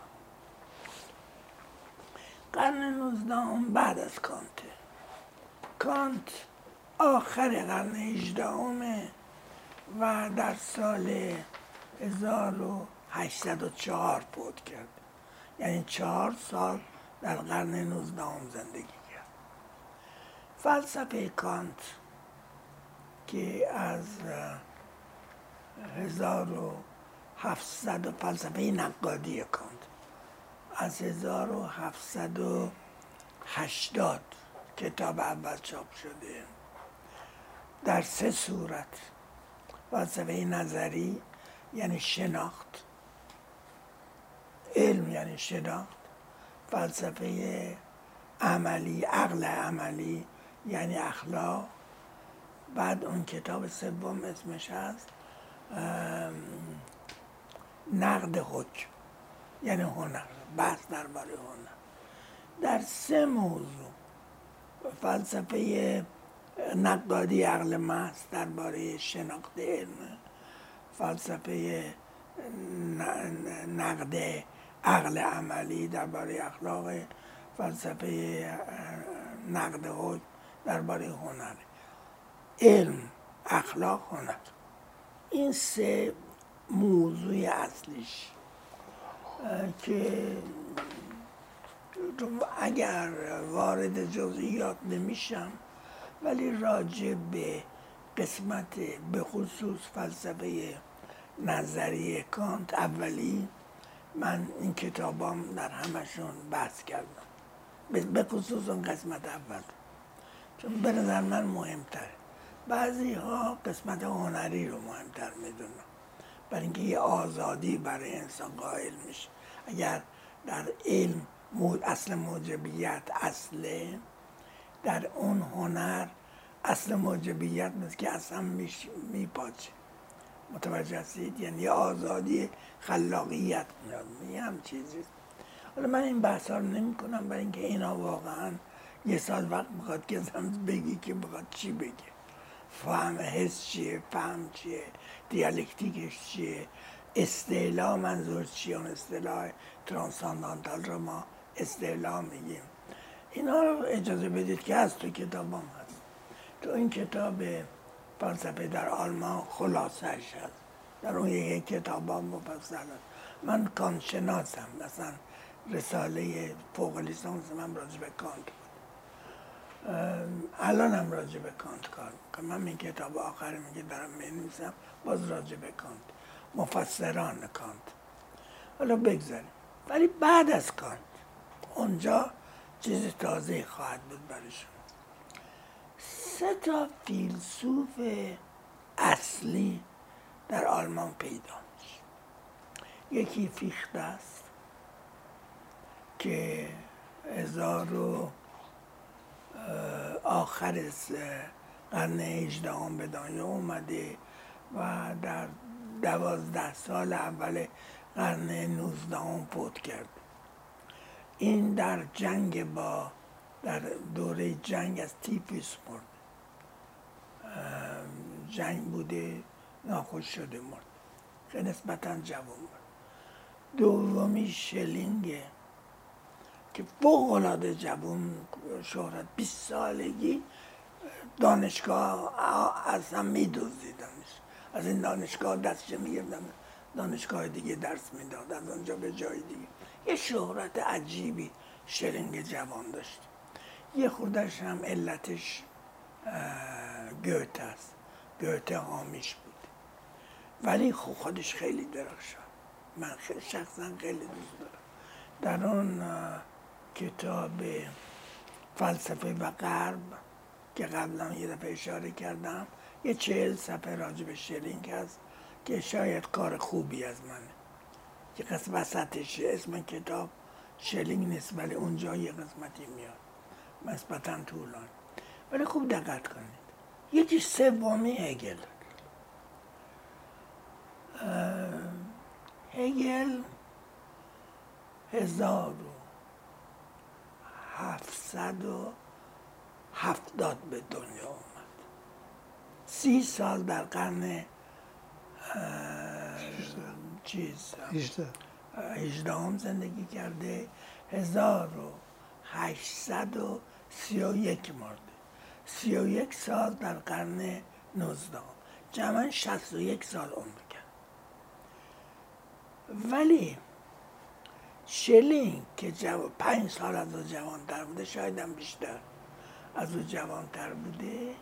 قرن نوزدهم بعد از کانته. کانت آخر قرن هجدهم و در سال هزار و هشتصد و چهار فوت کرد، یعنی چهار سال در قرن نوزدهم زندگی کرد. فلسفه کانت که از هزار و هفتصد، فلسفه نقادی کانت از هزار و هفتصد و هشتاد کتاب اول چاپ شده در سه صورت: فلسفه نظری یعنی شناخت، علم یعنی شناخت، فلسفه عملی، عقل عملی یعنی اخلاق، بعد اون کتاب سوم اسمش هست نقد حکم یعنی هنر، بحث درباره هنر. در سه موضوع، فلسفه نقادی عقل محض درباره شناخت علم، فلسفه نقد عقل عملی درباره اخلاق، فلسفه نقد حکم درباره هنر. علم، اخلاق، هنر، این سه موضوع اصلیش که اگر وارد جزئیات نمیشم، ولی راجع به قسمت به خصوص فلسفه نظری کانت اولی، من این کتابام در همشون بحث کردم، به خصوص اون قسمت اول، چون به نظر من مهمتره. بعضی ها قسمت هنری رو مهمتر میدونن، برای اینکه یه آزادی برای انسان قائل میشه. اگر در علم اصل موجبیت اصله، در اون هنر اصل موجبیت نیست که اصلا میپاچه. متوجه هستید؟ یعنی آزادی خلاقیت میاد، هم چیزی. حالا من این بحث ها رو نمی کنم، برای اینکه اینا واقعا یه سال وقت میخواد که بگی که بخواد چی بگه، فهم حس چیه، فهم چیه، دیالکتیکش چیه، استعلا منظور چیه، اون اصطلاح ترانساندانتال رو ما استعلا میگیم. اینا رو اجازه بدید که از تو کتابام هست. تو این کتاب فلسفه در آلمان خلاصه‌اش هست، در اون یک کتابام مفصل هست. من کانت شناسم، مثلا رساله فوق لیسانس من راجع به کانت بود، الان هم راجع به کانت کار میکنم. من این کتاب آخری میگه دارم می‌نویسم باز راجع به کانت، مفسران کانت. حالا بگذاریم، ولی بعد از کانت اونجا چیز تازه خواهد بود برایشون. سه تا فیلسوف اصلی در آلمان پیدا میشه. یکی فیخته است که هزار و آخر قرن هجدهم به دنیا اومده و در دوازده سال اول قرن نوزدهم فوت کرد. این در جنگ با در دوره جنگ از تیفوس مرد، جنگ بوده، ناخوش شده مرد، خیلی نسبتا جوان مرد. دومی شلینگه که فوق العاده جوان شهرت، بیست سالگی دانشگاه اصلا میدوزیدنش، از این دانشگاه دستش میگردن دانشگاه دیگه درس میداد، از اونجا به جای دیگه. یه شهرت عجیبی شلینگ جوان داشت. یه خوردش هم علتش گوته است، گوته حامیش بود، ولی خودش خیلی درخشان. من خیلی شخصا خیلی دوست دارم. در اون کتاب فلسفه و غرب که قبلا یه دفعه اشاره کردم، یه چهل صفحه راجع به شلینگ هست که شاید کار خوبی از منه. یه قسمت وسطش اسم کتاب شلینگ نیست، ولی اونجا یه قسمتی میاد نسبتاً طولانی، ولی خوب دقت کنید. یکی سومی هگل. هگل هزار و هفتصد و هفتاد به دنیا اومد. سی سال در قرن چیز هجدهم زندگی کرده. هزار و هشتصد و سی و یک مرده. سی و یک سال در قرن نوزدهم. جمعاً شصت و یک سال عمر کرد. ولی شلینگ که جو... پنج سال از او جوان‌تر بوده، شاید هم بیشتر از او جوان‌تر بوده،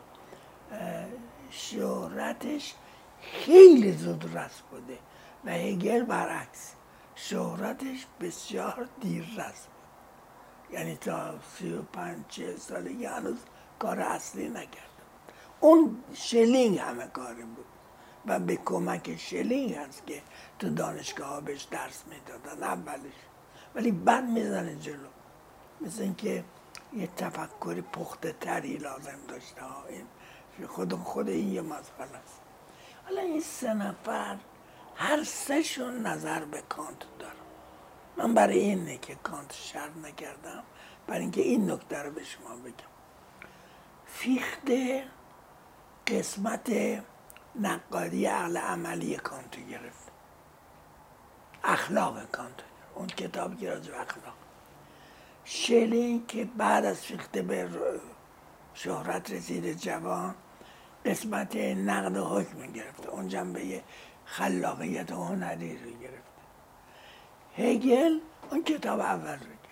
شهرتش خیلی زود رس بوده و هگل برعکس، شهرتش بسیار دیر رس بود. یعنی تا سی و پنج چهل سالگی هنوز کار اصلی نکرده. اون شلینگ همه کاره بود و به کمک شلینگ هست که تو دانشگاه ها بهش درس میدادن اولش، ولی بعد میزنه جلو. مثل اینکه یه تفکر پخته تری لازم داشته ها. این خود خود این یه مسئله است. حالا این سه نفر هر سه شون نظر به کانت دارن. من برای اینه که کانت شرح نکردم، برای اینکه این نکته رو به شما بگم. فیخته قسمت نقادی عقل عملی کانت گرفت، اخلاق کانت، اون کتاب که راجع به اخلاق. شلینگ که بعد از فیخته به شهرت رسید جوان، قسمت نقد حکم گرفته، اون جنبه خلاقیت و هنری رو گرفته. هگل اون کتاب اول رو گرفت،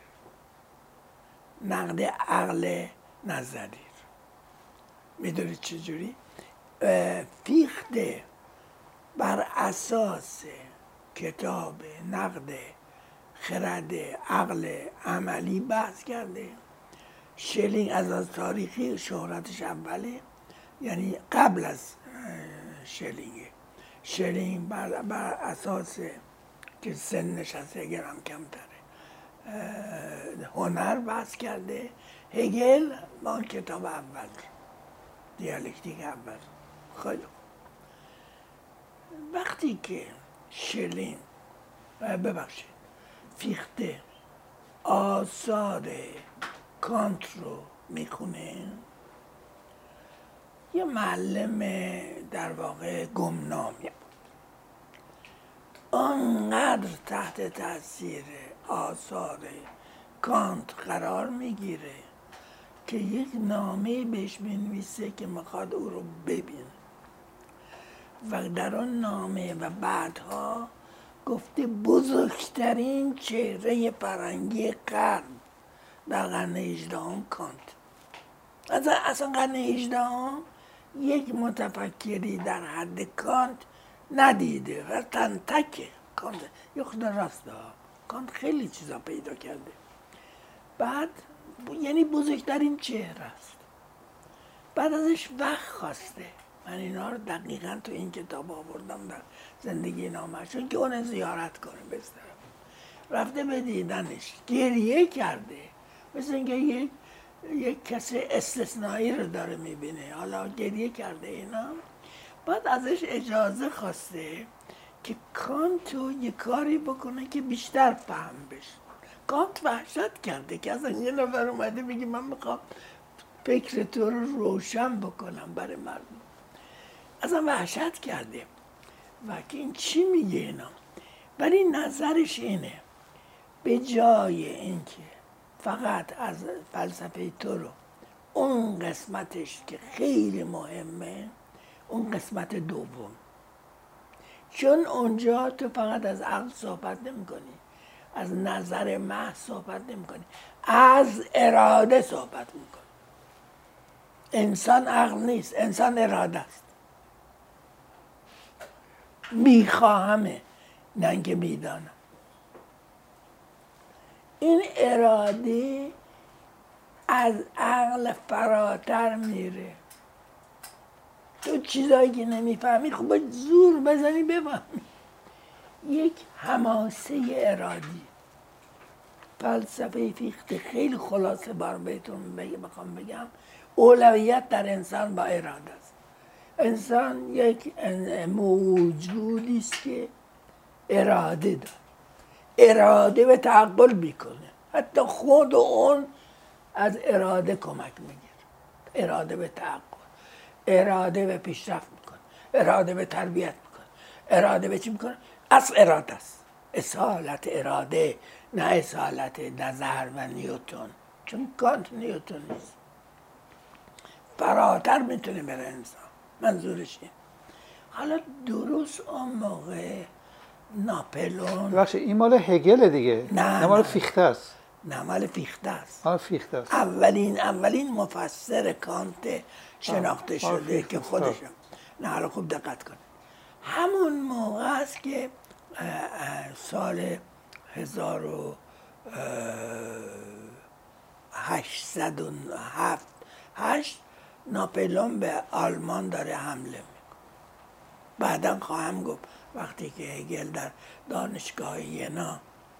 نقد عقل نظری. میدونید چجوری؟ فیخته بر اساس کتاب نقد خرد عقل عملی بحث کرده. شلینگ از از تاریخی شهرتش اوله، یعنی قبل از شلینگ. شلینگ بر, بر اساس که سنش از هگل هم کمتره هنر بحث کرده. هگل با کتاب اول، دیالکتیک اول. خیلی وقتی که شلینگ ببخشید فیخته آثار کانت رو میخونه، یه معلم در واقع گمنامی بود. آنقدر تحت تاثیر آثار کانت قرار میگیره که یک نامه بهش مینویسه که میخواد او رو ببین و در آن نامه و بعدها گفته بزرگترین چهره فرنگی قرن در قرن هجدهم کانت. اصلا اصلا قرن هجدهم یک متفکری در حد کانت ندیده و تنتکه کانت. یه خود راسته ها، کانت خیلی چیزا پیدا کرده. بعد یعنی بزرگترین چهره است. بعد ازش وقت خواسته. من اینا رو دقیقا تو این کتاب آوردم در زندگی نامه، چون که اون زیارت کنه بسترم. رفته به دیدنش، گریه کرده، مثل اینکه یک یک کسی استثنایی رو داره میبینه. حالا گریه کرده اینا. بعد ازش اجازه خواسته که کانتو یه کاری بکنه که بیشتر فهم بشه. کانت وحشت کرده که اصلا یه نفر اومده بگه من میخوام فکر تو رو روشن بکنم برای مردم. اصلا وحشت کرده و که این چی میگه اینا. ولی نظرش اینه، به جای اینکه فقط از فلسفه تو رو اون قسمتش که خیلی مهمه، اون قسمت دوم چون اونجا تو فقط از عقل صحبت نمی کنی، از نظر محض صحبت نمی کنی، از اراده صحبت می کنی. انسان عقل نیست، انسان اراده است. میخواهمه، نه اینکه میدانم. این اراده از عقل فراتر میره. تو چیزایی که نمیفهمی خب باید زور بزنی بفهمی. یک حماسه ارادی. فلسفه فیخته خیلی خلاصه بار بهتون بخوام بگم، اولویت در انسان با اراده است. انسان یک موجودی است که اراده داره، اراده به تعقل میکنه، حتی خود اون از اراده کمک میگیره. اراده به تعقل، اراده به پیشرفت میکنه، اراده به تربیت میکنه، اراده به چی میکنه؟ از اراده است. اصالت اراده، نه اصالت نظر و نیوتن، چون کانت نیوتن نیست، فراتر میتونه بره انسان. منظورش این. حالا درست اون موقع ناپلون، بخشی این مال هگل دیگه، نه نه مال نه. فیخته است. نه مال فیخته است. مال فیخته است. اولین اولین مفسر کانت شناخته شده که خودشم. نه حالا خوب دقت کن. همون موقع است که سال هزار و هشتصد و هفت هشت ناپلون به آلمان داره حمله میکنه. بعدا خواهم گفت وقتی که هگل در دانشگاه ینا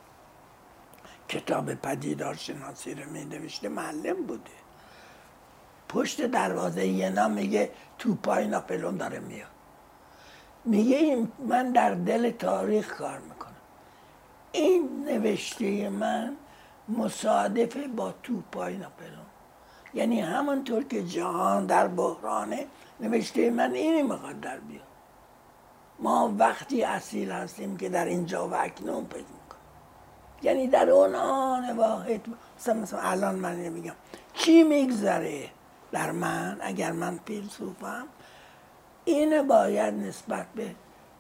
کتاب پدیدار شناسی رو می نوشته معلم بوده. پشت دروازه ینا میگه توپای ناپلون داره میاد. میگه من در دل تاریخ کار میکنم. این نوشته من مصادف با توپای ناپلون. یعنی همونطور که جهان در بحرانه، نوشته من اینی میخواد در بیاد. ما وقتی اصیل هستیم که در اینجا و اکنون پیدا میکنیم. یعنی در اون آن واحد، مثلا, مثلا الان من میگم چی میگذره در من اگر من فیلسوفم، اینه باید نسبت به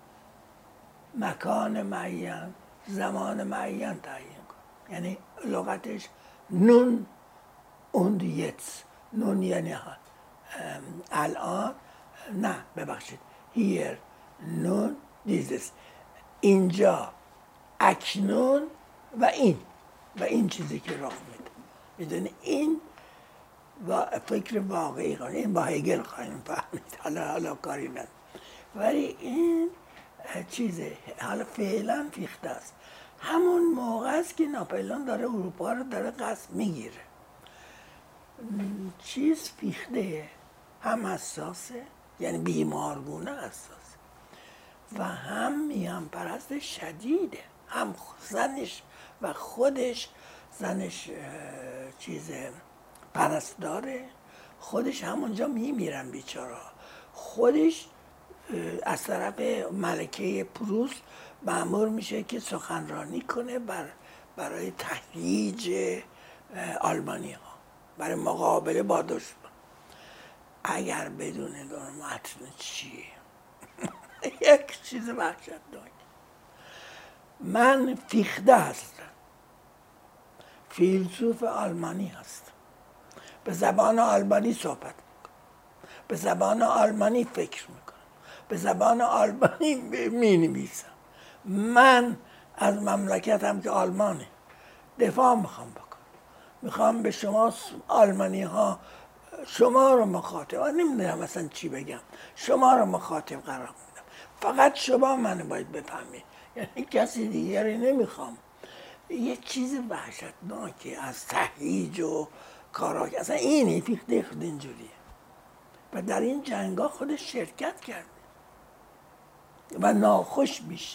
مکان معین، زمان معین تعیین کنم. یعنی لغتش نون und jetzt. نون یعنی الان، نه ببخشید here نون دیزس، اینجا اکنون و این و این چیزی که راه میده. میدونی این و فکر واقعی کنه. این با هگل خواهیم فهمید، حالا حالا کاری نداره. ولی این چیزه حالا فعلا فیخته است. همون موقع است که ناپلئون داره اروپا رو داره قصد میگیره. چیز فیخته هم حساسه، یعنی بیمارگونه حساسه، و هم میان پرست شدیده. هم زنش و خودش، زنش چیز پرستاره، خودش همونجا میمیرن بیچاره. خودش از طرف ملکه پروس مأمور میشه که سخنرانی کنه بر برای تهییج آلمانی ها، برای مقابله با دشمن. اگر بدون متن چیه یک چیز وحشتناک. من فیخته هستم، فیلسوف آلمانی هستم، به زبان آلمانی صحبت میکنم، به زبان آلمانی فکر میکنم، به زبان آلمانی می نویسم. من از مملکتم که آلمانه دفاع میخوام بکنم. میخوام به شما آلمانی ها شما رو مخاطب، نمیدونم مثلا چی بگم، شما رو مخاطب قرار میدم. فقط شما منو باید بفهمید، یعنی کسی دیگری نمیخوام. یه چیز وحشتناکی از تهییج و کارا، اصلا اینه فیخته خود اینجوریه. و در این جنگا خودش شرکت کرده و ناخوش میشه،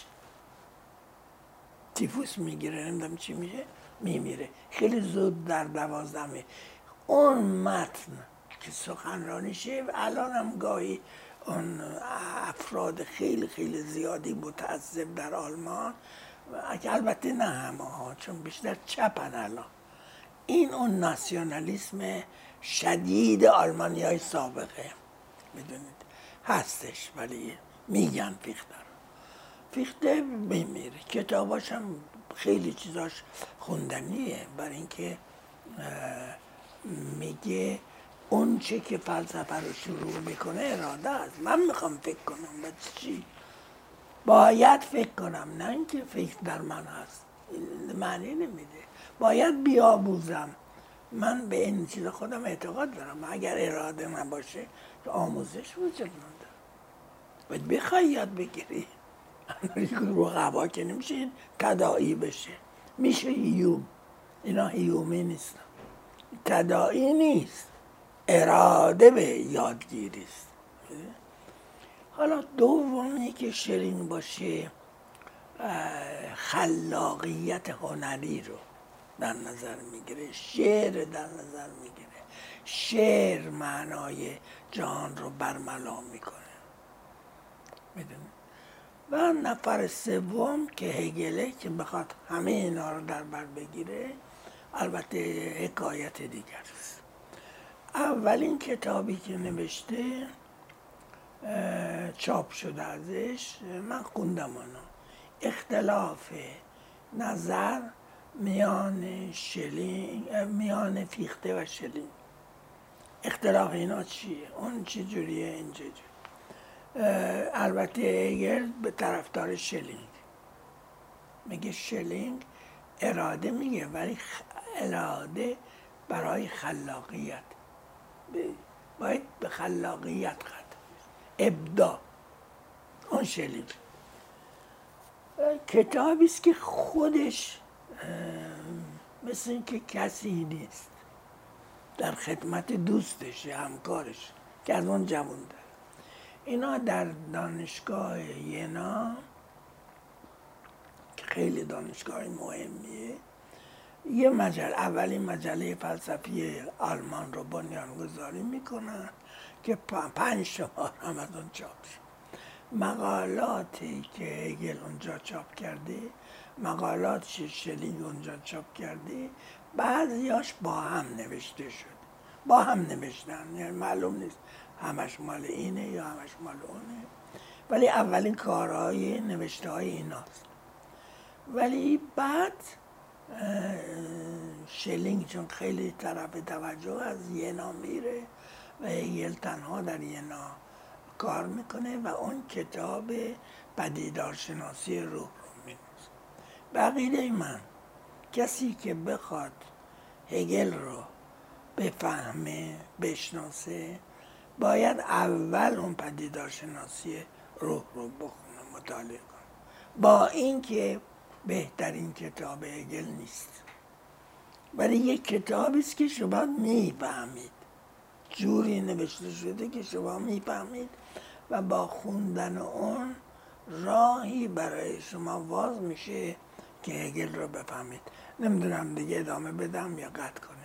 تیفوس میگیره، نمیدونم چی میشه، میمیره خیلی زود در دوازدهمه. اون متن که سخنرانی شه، الان هم گاهی اون افراد خیلی خیلی زیادی متعصب در آلمان، البته نه همه ها چون بیشتر چپن الان، این اون ناسیونالیسم شدید آلمانی های سابقه میدونید هستش، ولی میگن فیخته رو. فیخته بمیره، کتاباش هم خیلی چیزاش خوندنیه، برای اینکه میگه اون چه که فلسفه رو شروع میکنه اراده است. من میخوام فکر کنم به چی باید فکر کنم، نه اینکه فکر در من هست، معنی نمیده. باید بیاموزم. من به این چیز خودم اعتقاد دارم، اگر اراده نباشه آموزش وجود نداره. باید بخوای یاد بگیری. رو هوا که نمیشه تداعی بشه، میشه هیوم. اینا هیومی نیستن، تداعی نیست، اراده به یادگیری است. حالا دومی که شیرین باشه خلاقیت هنری رو در نظر میگیره، شعر در نظر میگیره. شعر معنای جهان رو برملا میکنه، میدونی. و نفر سوم که هگله که بخواد همه اینا رو در بر بگیره، البته حکایت دیگر است. اولین کتابی که نوشته چاپ شده ازش، من خوندم اونو، اختلاف نظر میان شلینگ، میان فیخته و شلینگ. اختلاف اینا چیه؟ اون چه جوریه، این چه جوریه. البته هگل به طرفدار شلینگ میگه، شلینگ اراده میگه ولی اراده برای خلاقیت، باید به خلاقیت ختم، ابداع. اون شلینگ کتابی است که خودش مثل اینکه کسی نیست، در خدمت دوستش، همکارش که از اون جوان داره. اینا در دانشگاه ینا که خیلی دانشگاه مهمیه، یه مجله، اولین مجله فلسفی آلمان رو بنیانگذاری میکنن که پنج شماره هم از اون چاپ شد. مقالاتی که هگل اونجا چاپ کرده، مقالات شلینگ اونجا چاپ کرده، بعضیاش با هم نوشته شد، با هم نوشتن، یعنی معلوم نیست همش مال اینه یا همش مال اونه، ولی اولین کارهای نوشته های ایناست. ولی بعد شلینگ چون خیلی طرف توجه از ینا میره و هگل تنها در ینا کار میکنه و اون کتاب پدیدارشناسی روح رو مینویسه. بقیده من کسی که بخواد هگل رو بفهمه، بشناسه، باید اول اون پدیدارشناسی روح رو بخونه، مطالعه کنه. با اینکه بهترین کتاب هگل نیست، ولی یک کتابی است که شما میفهمید، جوری نوشته شده که شما میفهمید و با خوندن اون راهی برای شما باز میشه که هگل رو بفهمید. نمیدونم دیگه ادامه بدم یا قطع کنم.